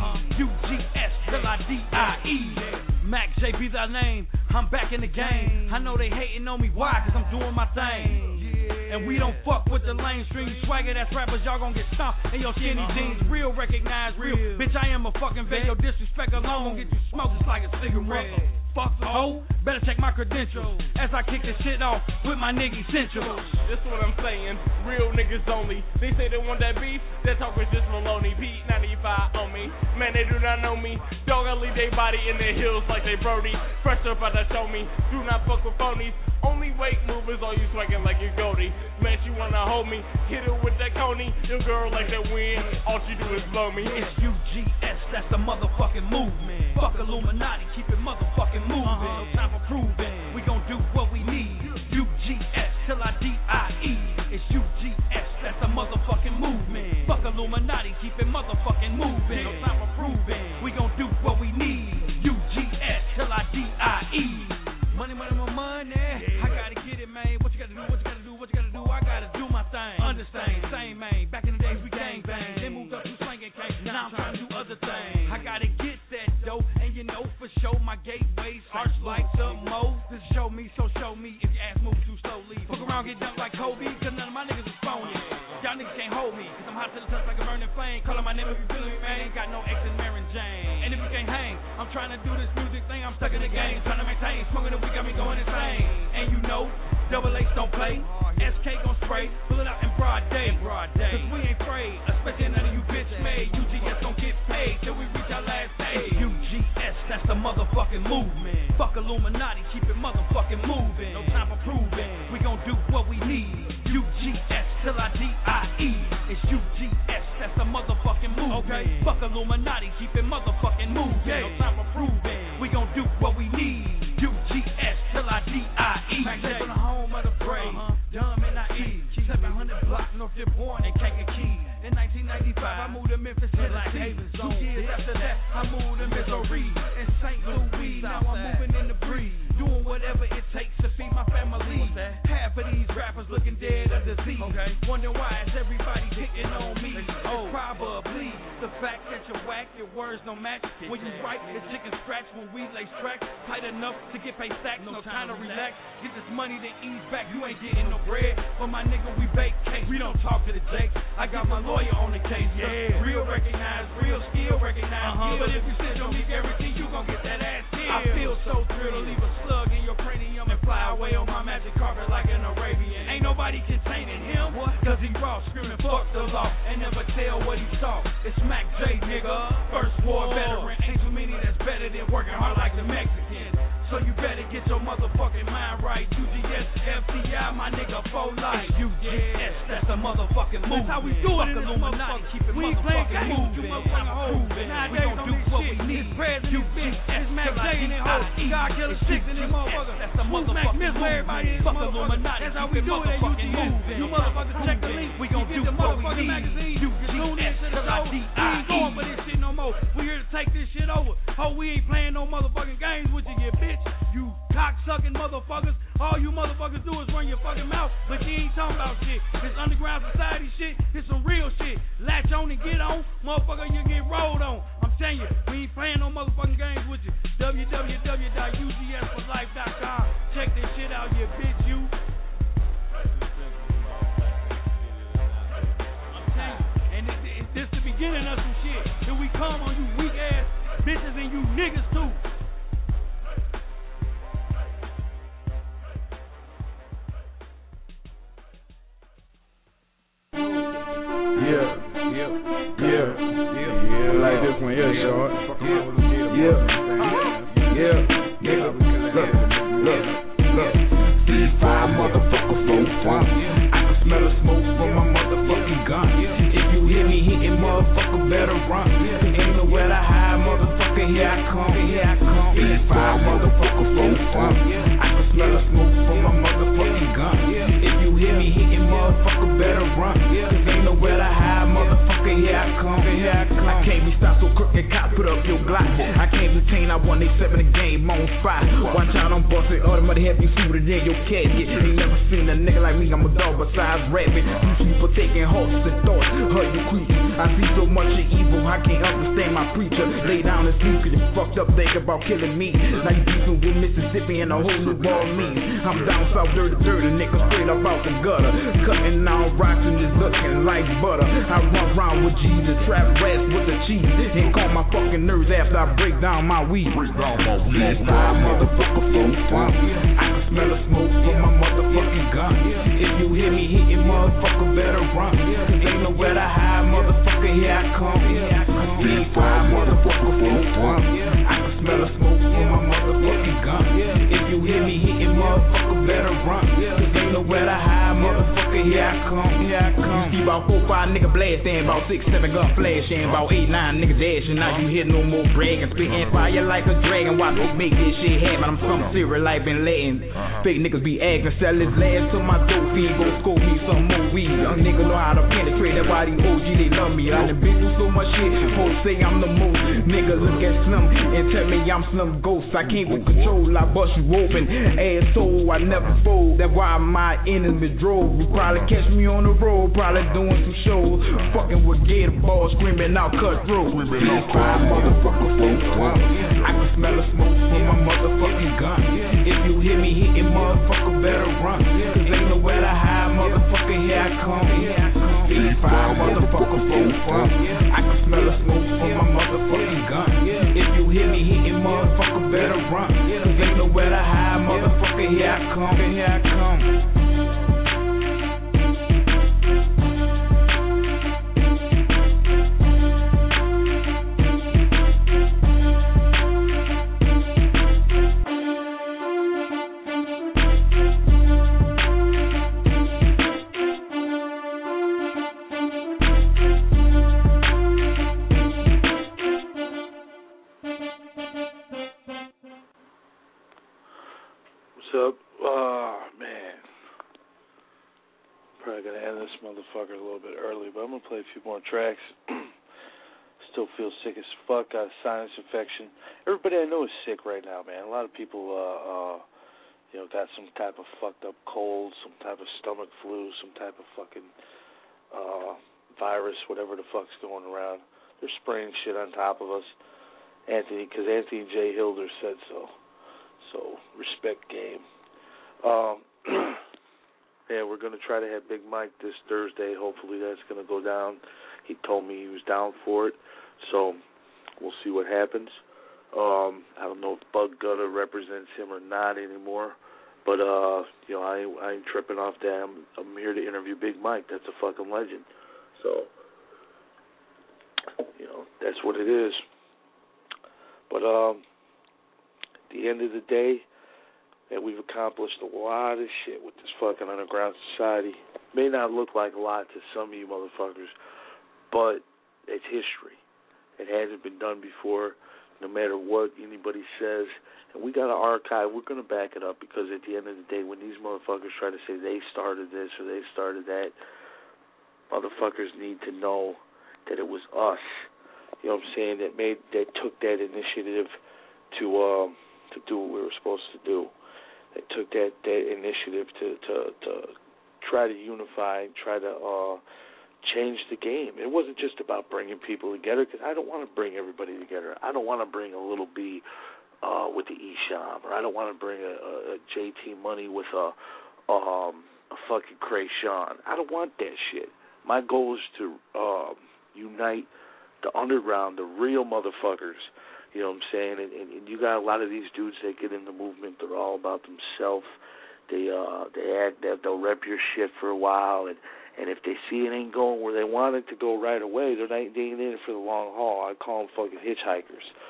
UGS till I DIE. Mac J be thy name. I'm back in the game. I know they hating on me. Why? Cause I'm doing my thing. And we don't fuck with the lamestream swagger. That's rappers, y'all gon' get stomped in your skinny jeans. Real, recognize real. Bitch, I am a fucking vet. Your disrespect alone gon' get you smoked just like a cigarette. Fuck the hoe, better check my credentials as I kick this shit off with my nigga Essentials.
This what I'm saying, real niggas only. They say they want that beef, that talk is just Maloney. Pete 95 on me, man they do not know me. Dog, I leave they body in the hills like they Brody. Fresh up out that show me, do not fuck with phonies. Only weight movers, all you swaggin' like your goatee. Man, she wanna hold me, hit her with that coney. Your girl like that win, all she do is blow me.
It's UGS, that's the motherfucking movement. Fuck Illuminati, keep it motherfucking moving. No time for proving. We gon' do what we need. UGS till I DIE. It's UGS, that's the motherfucking movement. Fuck Illuminati, keep it motherfucking moving. No time for proving. We gon' do what we need. UGS till I DIE. Money, money, more money. I gotta get it, man. What you gotta do, what you gotta do, what you gotta do. I gotta do my thing. Understand, same man. Back in the days we gang bang. Then moved up to slanging cake. Now I'm trying to do other things. I gotta get that dough, and you know for sure my gateways arch like the Mo. This show me, so show me if your ass moves too slowly. Fuck around, get dumped like Kobe, cause none of my niggas is phony. Y'all niggas can't hold me, cause I'm hot to the touch like a burning flame. Calling my name if you feeling me, man. Ain't got no ex in Mary Jane. And if you can't hang, I'm trying to do this music thing. I'm stuck in the game, trying to maintain. Smoking the weed got me going insane. And you know, double H don't play. SK gon' spray, pull it out in broad day. Cause we ain't afraid, especially none of you bitch made. UGS gon' get paid till we reach our last day. UGS, that's the motherfucking movement. Fuck Illuminati, keep it motherfucking moving. No time for proving. We gon' do what we need. UGS till I DIE. It's UGS, that's the motherfucking movement. Okay. Fuck Illuminati, keep it motherfucking moving. No time for proving. We gon' do what we need. UGS till I DIE. Back from the home of the brave, dumb and naive. 700 block North Dearborn and Kankakee. In 1995, I moved to Memphis, Tennessee. 2 years after that, I moved to Missouri and St. Louis. Now I'm moving in the breeze, doing whatever it takes to feed my family. Half of these rappers looking dead of disease. Wonder why is everybody picking on me? It's probably the fact that you're whack, your words don't match. When you write, it's chicken scratch. When we lay tracks tight enough to get paid stacks. No time to relax. Get this money to ease back. You ain't getting no bread. But my nigga, we bake cake. We don't talk to the Jakes. I got my lawyer on the case. Yeah, real recognize, real skill recognize. But if you sit on me, guarantee you gon' get that ass killed. I feel so thrilled to leave a slug in your cranium and fly away on my magic carpet like an Arabian. Ain't nobody containing him, cause he raw, screaming fuck the law and never tell what he saw. It's Mac J, nigga, first war veteran. Ain't too many that's better than working hard like the Mexicans. So you better get your motherfucking mind right. UGS, FTI, my nigga, for life. UGS, that's the motherfucking move. That's how we do it in this motherfucker. Keep it motherfucking moving. We gon' do what we need. UGS, it's Mac J in it, ho. God Killer 6 in this motherfucker. That's the motherfucking move. Fuck Illuminati, that's how we do it at UGS. You motherfuckers check the link. We gon' do what we need. UGS, till I DIE. We ain't going for this shit no more. We here to take this shit over. Ho, we ain't playing no motherfucking games with you, you bitch. You cocksucking motherfuckers. All you motherfuckers do is run your fucking mouth, but you ain't talking about shit. This underground society shit, it's some real shit. Latch on and get on, motherfucker, you get rolled on. I'm telling you, we ain't playing no motherfucking games with you. www.ugsforlife.com. Check this shit out, you bitch, you. I'm telling you, and this the beginning of some shit. Here we come on you weak ass bitches and you niggas too.
nigga, look. C5 motherfucker, 4-1. I can smell the smoke from my motherfucking gun. If you hear me hitting, motherfucker, better run. Ain't nowhere to hide, motherfucker, here I come. C5 motherfucker, 4-1. I can smell the smoke from my motherfucking gun. If you hear me hitting, motherfucker, better run. Ain't nowhere to hide, motherfucker, here I come. I can't be stopped so crooked, cops put up your Glock. I can't retain, I 187 the game on fire. Watch out, I'm busting automatic heavy suited in your casket. Ain't never seen a nigga like me, I'm a dog besides rapping. You people taking horses and thoughts, hurt you creep. I see so much of evil, I can't understand my preacher. Lay down and sleep, cause you fucked up thinking about killing me. Now you beefing with Mississippi and a whole new ball mean. I'm down south dirty, nigga straight up out the gutter. Cutting down rocks and just looking like butter. I run around with Jesus, trap rats with the cheese. And call my fucking nerves after I break down my weed. This time, motherfucker, 4-1. I can smell the smoke from my motherfucking gun. If you hear me hitting, motherfucker, better run. Cause ain't nowhere to hide, motherfucker, here I come. C5 motherfucker, 4-1. I can smell the smoke from my motherfucking gun. If you hear me hitting, motherfucker, better run. Cause ain't nowhere to hide, motherfucker, here I come. You see about 4-5 nigga blasting, about 6-7 gun flashing, about 8-9 nigga dashing. Now you hear no more bragging, spitting fire like a dragon. Watch me make this shit happen. I'm some serious like Bin Laden. Fake niggas be acting, sell his last to my dope fiend. Go scope me some more weed. Young nigga know how to penetrate. That's why these OG they love me. I done been through so much shit. Folks say I'm the most. Nigga look at Slim and tell me I'm Slim Ghost. I can't with control. I bust you open. Asshole, I never fold. That's why my enemy drove. You probably catch me on the road. Probably doing some shows. Fucking with Gator Ball, screaming out cutthroat. Motherfucker, 4-1. I can smell the smoke from my motherfucking gun. If you hear me hitting, motherfucker, better run. Cause ain't nowhere to hide, motherfucker, here I come. C5 motherfucker, 4-1. I can smell the smoke from my motherfucking gun. If you hear me hitting, motherfucker, better run. Cause ain't nowhere to hide, motherfucker, here I come.
What's up? Oh, man. Probably going to end this motherfucker a little bit early, but I'm going to play a few more tracks. Still feel sick as fuck. Got a sinus infection. Everybody I know is sick right now, man. A lot of people, got some type of fucked up cold, some type of stomach flu, some type of fucking virus, whatever the fuck's going around. They're spraying shit on top of us. Because Anthony J. Hilder said so. So, respect game. Yeah, we're going to try to have Big Mike this Thursday. Hopefully that's going to go down. He told me he was down for it. So, we'll see what happens. I don't know if Bug Gutter represents him or not anymore. But, I ain't tripping off that. I'm here to interview Big Mike. That's a fucking legend. So, that's what it is. But, at the end of the day, that we've accomplished a lot of shit with this fucking underground society. May not look like a lot to some of you motherfuckers, but it's history. It hasn't been done before, no matter what anybody says. And we got an archive. We're going to back it up because at the end of the day, when these motherfuckers try to say they started this or they started that, motherfuckers need to know that it was us. You know what I'm saying? That took that initiative to do what we were supposed to do. They took that initiative to try to unify, try to change the game. It wasn't just about bringing people together, because I don't want to bring everybody together. I don't want to bring a Little B with the Esham, or I don't want to bring a JT Money with a fucking Krayshawn. I don't want that shit. My goal is to unite the underground, the real motherfuckers. You know what I'm saying? And you got a lot of these dudes that get in the movement. They're all about themselves. They act that they'll rep your shit for a while, and if they see it ain't going where they want it to go right away, they ain't in it for the long haul. I call them fucking hitchhikers.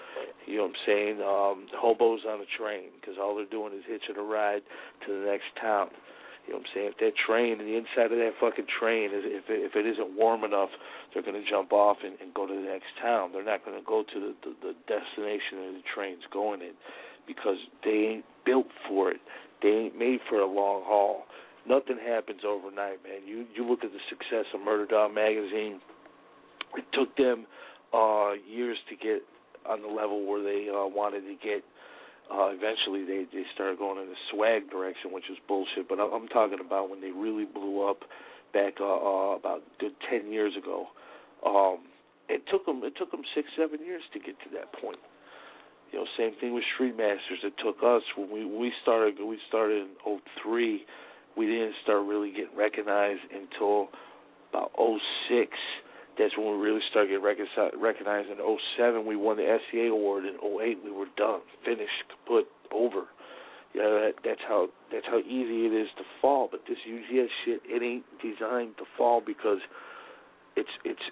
You know what I'm saying? Hobos on a train, because all they're doing is hitching a ride to the next town. You know what I'm saying? If that train, and the inside of that fucking train, if it isn't warm enough, they're going to jump off and go to the next town. They're not going to go to the destination that the train's going in, because they ain't built for it. They ain't made for a long haul. Nothing happens overnight, man. You look at the success of Murder Dog Magazine. It took them years to get on the level where they wanted to get. Eventually, they started going in the swag direction, which is bullshit. But I'm talking about when they really blew up back about a good 10 years ago. It took them 6-7 years to get to that point. You know, same thing with Street Masters. It took us when we started in 2003. We didn't start really getting recognized until about 2006. That's when we really started getting recognized. In 2007, we won the SCA award. In 2008, we were done, finished, kaput, over. Yeah, that's how easy it is to fall. But this UGS shit, it ain't designed to fall, because it's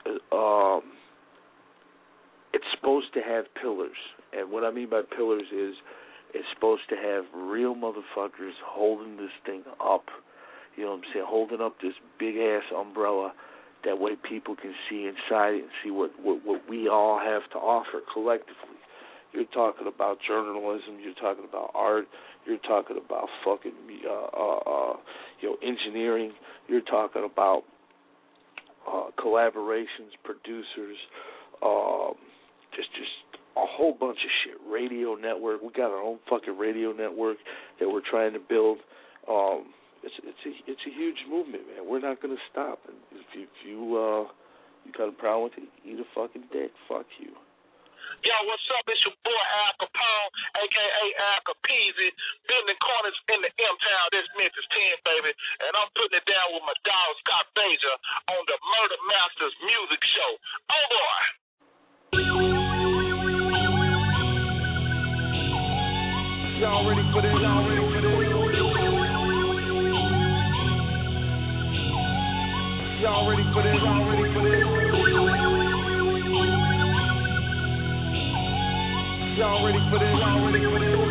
supposed to have pillars. And what I mean by pillars is it's supposed to have real motherfuckers holding this thing up. You know what I'm saying? Holding up this big-ass umbrella. That way people can see inside it and see what we all have to offer collectively. You're talking about journalism. You're talking about art. You're talking about fucking engineering. You're talking about collaborations, producers, just a whole bunch of shit. Radio network. We got our own fucking radio network that we're trying to build. It's a huge movement, man. We're not going to stop. And if you got a problem with it, eat a fucking dick. Fuck you.
Yo, what's up? It's your boy Al Capone, a.k.a. Al Capeasy, bending corners in the M-Town. This Memphis 10, baby. And I'm putting it down with my dog, Scott Basia, on the Murder Masters Music Show. Oh, boy.
Y'all ready for this? Y'all ready for this? Y'all ready for this? Y'all ready for this? Y'all ready for this? Y'all ready for this?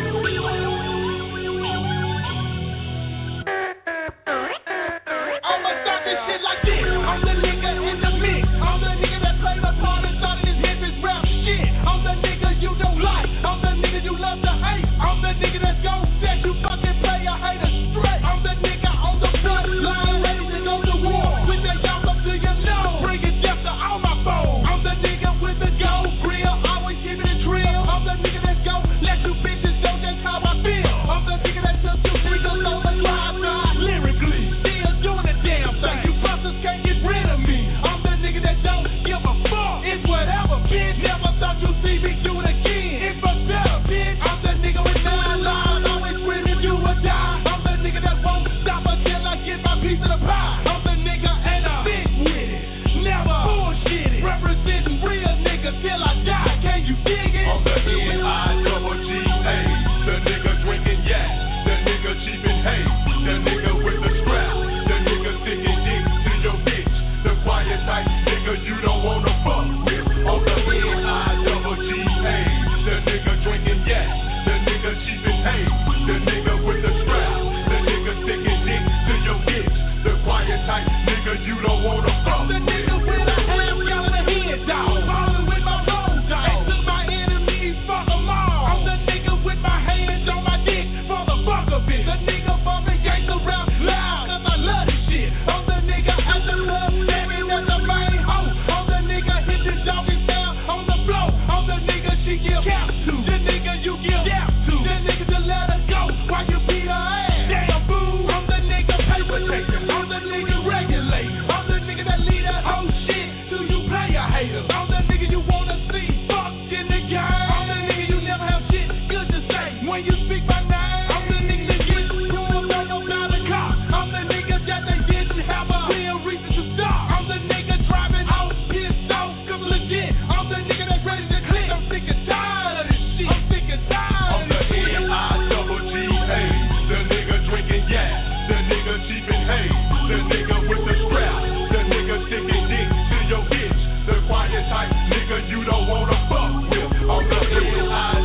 I'ma start this shit like this. I'm the nigga in the mix. I'm the nigga that played my part and started his hip is rap shit. I'm the nigga you don't like. I'm the nigga you love to hate. I'm the nigga that's gon' set you fucking player haters straight. I'm the nigga on the front line ready to go to war. With the y'all up to your nose, bringing death to all my foes. I'm the nigga with the gold grill, always giving it drill. I'm the nigga that's gon' let you bitches know just how I feel. I'm the nigga that took you niggas on the drive lyrically. Still doing the damn thing. You busters can't get rid of me. I'm the nigga that don't give a fuck. It's whatever, bitch. Never thought you'd see me do it again. It's for better, bitch. I'm the nigga with 9 lives, always screaming do or die. I'm the nigga that won't stop until I get my piece of the pie. I'm the nigga and I stick with it. Never bullshit it. Representing real nigga till I die. Can you dig it?
I'm the N-I-double-G-A, the nigga drinking yak, the nigga cheaping hay, the nigga with the strap, the nigga sticking dick to your bitch, the quiet type nigga you don't wanna fuck with. I'm the N-I-double-G-A, the nigga drinking yak, the nigga cheaping hay, the nigga with the strap, the nigga sticking dick to your bitch, the quiet type nigga you don't wanna fuck with.
I'm the nigga with a half-gallon of head, dog. Ballin' with my road, dog. And to my enemies, fuck them all. I'm the nigga with my hands on my dick for the fuck of it. The nigga bumpin' gangsta rap loud, cause I love this shit. I'm the nigga at the club, standing at the main hoe. I'm the nigga hit the doggy style on the floor. I'm the nigga she give cap to. The nigga you give dap to. The nigga to let her go while you beat her ass. Damn fool. I'm the nigga paper chaser. I'm the nigga regulate. I'm the nigga that lead that whole shit till you play a hater. I'm the nigga you wanna see fucked in the game. I'm the nigga you never have shit good to say when you speak my name. I'm the nigga that gets pulled over by the cop. I'm the nigga that they didn't have a real reason to stop. I'm the nigga driving out pissed off cause legit. I'm the nigga that's ready to click. I'm sick and tired of this shit. I'm sick and tired
I'm
of this shit.
the N-I-double-G-A, the nigga drinking yak, the nigga cheaping hay, the nigga with the strap, the nigga sticking dick to your bitch, the quiet type nigga you don't wanna fuck with. I'm the N-I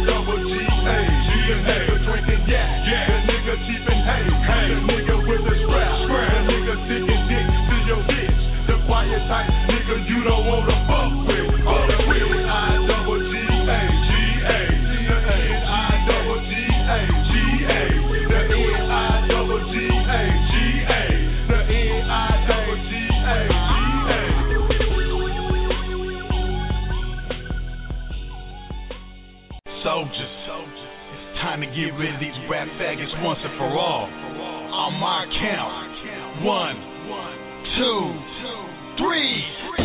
It's time to get rid of these rap faggots once and for all. On my count. 1, 2, 3.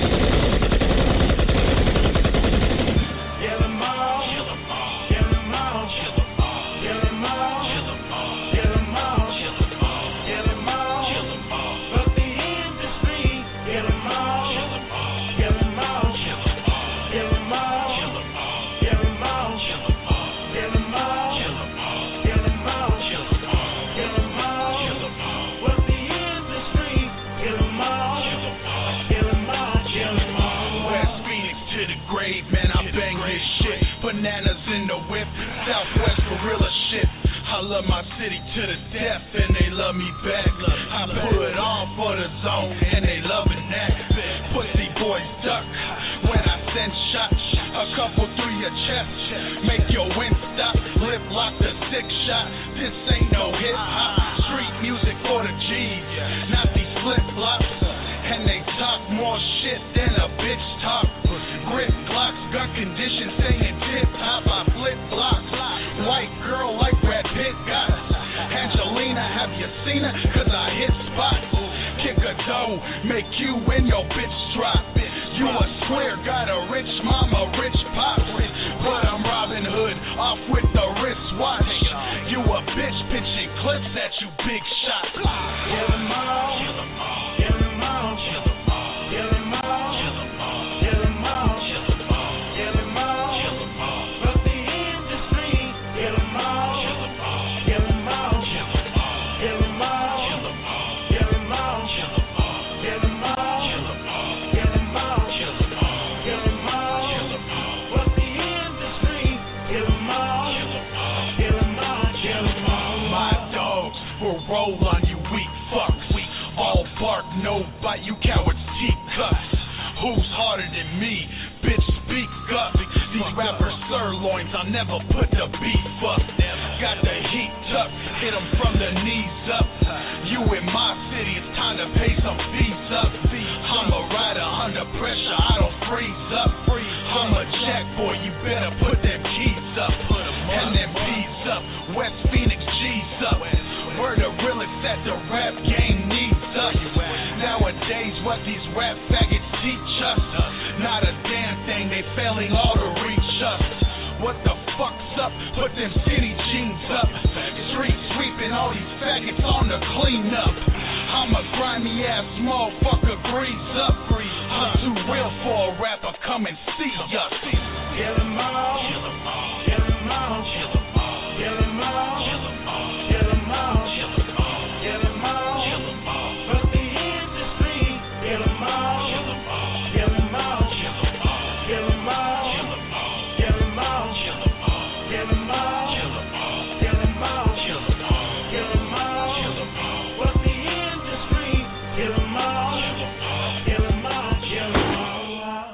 Kill 'em all. Kill 'em all. Kill 'em all. Kill 'em all. Kill 'em all. Kill 'em all. Kill 'em all. Kill 'em all. Kill 'em all. Kill 'em all. Fuck the industry. Kill 'em all. Kill 'em all. Kill 'em all. Kill 'em all. Kill 'em all. Kill 'em all. Kill 'em all. Kill 'em all. Kill 'em all. Kill 'em all. Kill 'em all. Kill 'em all. Kill 'em all. Kill 'em all. Fuck the industry. Kill 'em all. Kill 'em all. Kill 'em all. Kill 'em all.
West Phoenix to the grave, man, I bang this shit. Bananas in the whip, Southwest gorilla shit. I love my city to the death, and they love me back. I put on for the zone, and they loving that. Pussy boys duck when I send shots. A couple through your chest, make your wind stop. Lip lock the 6-shot. This ain't no hip hop. Street music for the G's, not these flip flops. And they talk more shit than a bitch talk. Grip Glocks, gun condition, staying tip top. I flip blocks. White girl like Brad Pitt got. Angelina, have you seen her? Cause I hit spots. Kick a toe, make you and your bitch drop. You a square, got a rich mama, rich pops. But I'm Robin Hood, off with the wristwatch. You a bitch pitching clips at you, big shot.
Kill 'em all. Kill 'em all. Kill 'em all. Kill 'em all. Kill 'em all. Kill 'em all. Kill 'em all. Kill 'em all. Kill 'em all. Kill 'em all. Fuck the industry. Kill 'em all. Kill 'em all. Kill 'em all. Kill 'em all. Kill 'em all. Kill 'em all. Kill 'em all. Kill 'em all. Kill 'em all. Kill 'em all. Kill 'em all. Kill 'em all. Kill 'em all. Kill 'em all. Fuck the industry. Kill 'em all. Kill 'em all. Kill 'em all. Kill 'em all.
My dogs will roll on you weak fucks. All bark, no bite, you cowards teacups. Who's harder than me? Bitch, speak up. These rappers sirloins, I'll never put the beef up. Got the heat up, hit 'em from the knees up. You in my city, it's time to pay some fees up. I'm a rider under pressure, I don't freeze up. I'm a jack boy, you better put them keys up. And them P's up, West Phoenix G's up. We're the realest that the rap game needs us. Nowadays, what these rap faggots teach us, not a damn thing, they failing all to reach us. What the fuck's up? Put them skinny jeans up. Street sweeping, all these faggots on the cleanup. I'm a grimy ass motherfucker, grease up. I'm too real for a rapper, come and see us.
Kill 'em all. Kill 'em all. Kill 'em all. Kill 'em all. Kill 'em all. Kill 'em all. Kill 'em all. Kill 'em all. Kill 'em all. Kill 'em all. Fuck the industry. Kill 'em all. Kill 'em all. Kill 'em all. Kill 'em all. Kill 'em all. Kill 'em all. Kill 'em all. Kill 'em all. Kill 'em all. Kill 'em all. Kill 'em all. Kill 'em all. Kill 'em all. Kill 'em all. Fuck the industry. Kill 'em all. Kill 'em all. Kill 'em all. Kill 'em all.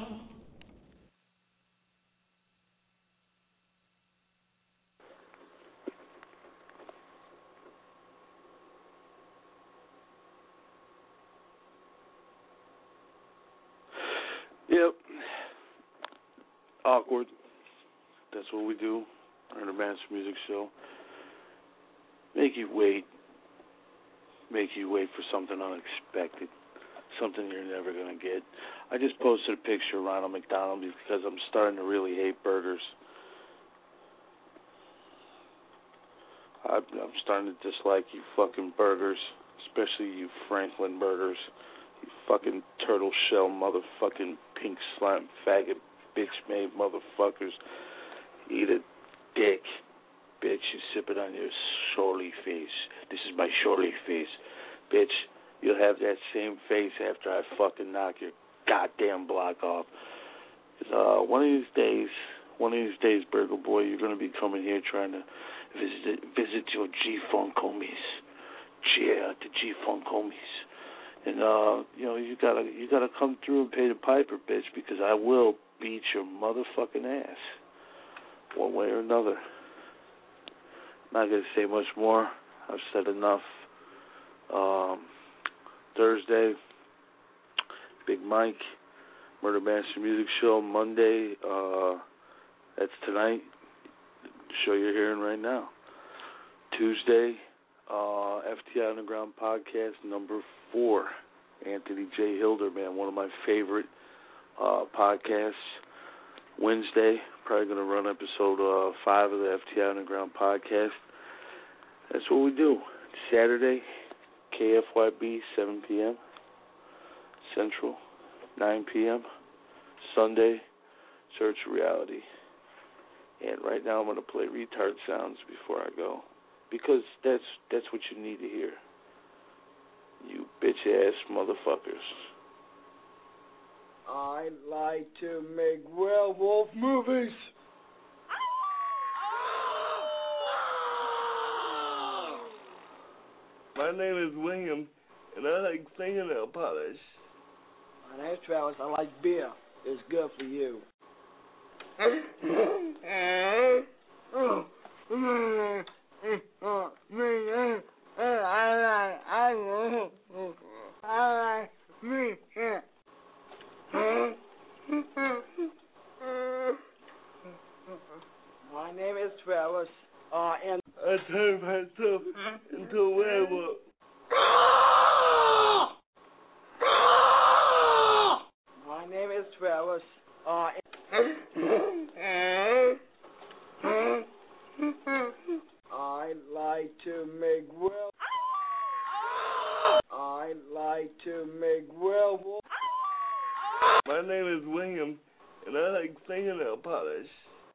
Yep. Awkward. That's what we do. Murder Master Music Show. Make you wait. Make you wait for something unexpected. Something you're never going to get. I just posted a picture of Ronald McDonald because I'm starting to really hate burgers. I'm starting to dislike you fucking burgers, especially you Franklin burgers. You fucking turtle shell motherfucking pink slime faggot bitch made motherfuckers. Eat a dick, bitch. You sip it on your shorty face. This is my shorty face, bitch. You'll have that same face after I fucking knock your goddamn block off. One of these days, Burger Boy, you're gonna be coming here trying to visit your G-Funk homies. Yeah, the G-Funk homies. And you gotta come through and pay the piper, bitch, because I will beat your motherfucking ass, one way or another. Not gonna say much more. I've said enough. Thursday, Big Mike, Murder Master Music Show. Monday, that's tonight. show you're hearing right now. Tuesday, FTI Underground Podcast number 4. Anthony J. Hilder, man, one of my favorite podcasts. Wednesday, probably going to run episode 5 of the FTI Underground Podcast. That's what we do. Saturday, KFYB, 7 p.m. Central, 9 p.m. Sunday, Search Reality. And right now I'm going to play retard sounds before I go, because that's what you need to hear. You bitch-ass motherfuckers.
I like to make werewolf movies.
My name is William, and I like fingernail polish.
My name's Travis. I like beer. It's good for you. My name is Travis, and
I turned myself into a werewolf.
My name is Travis, I like to make werewolf.
My name is William, and I like fingernail polish.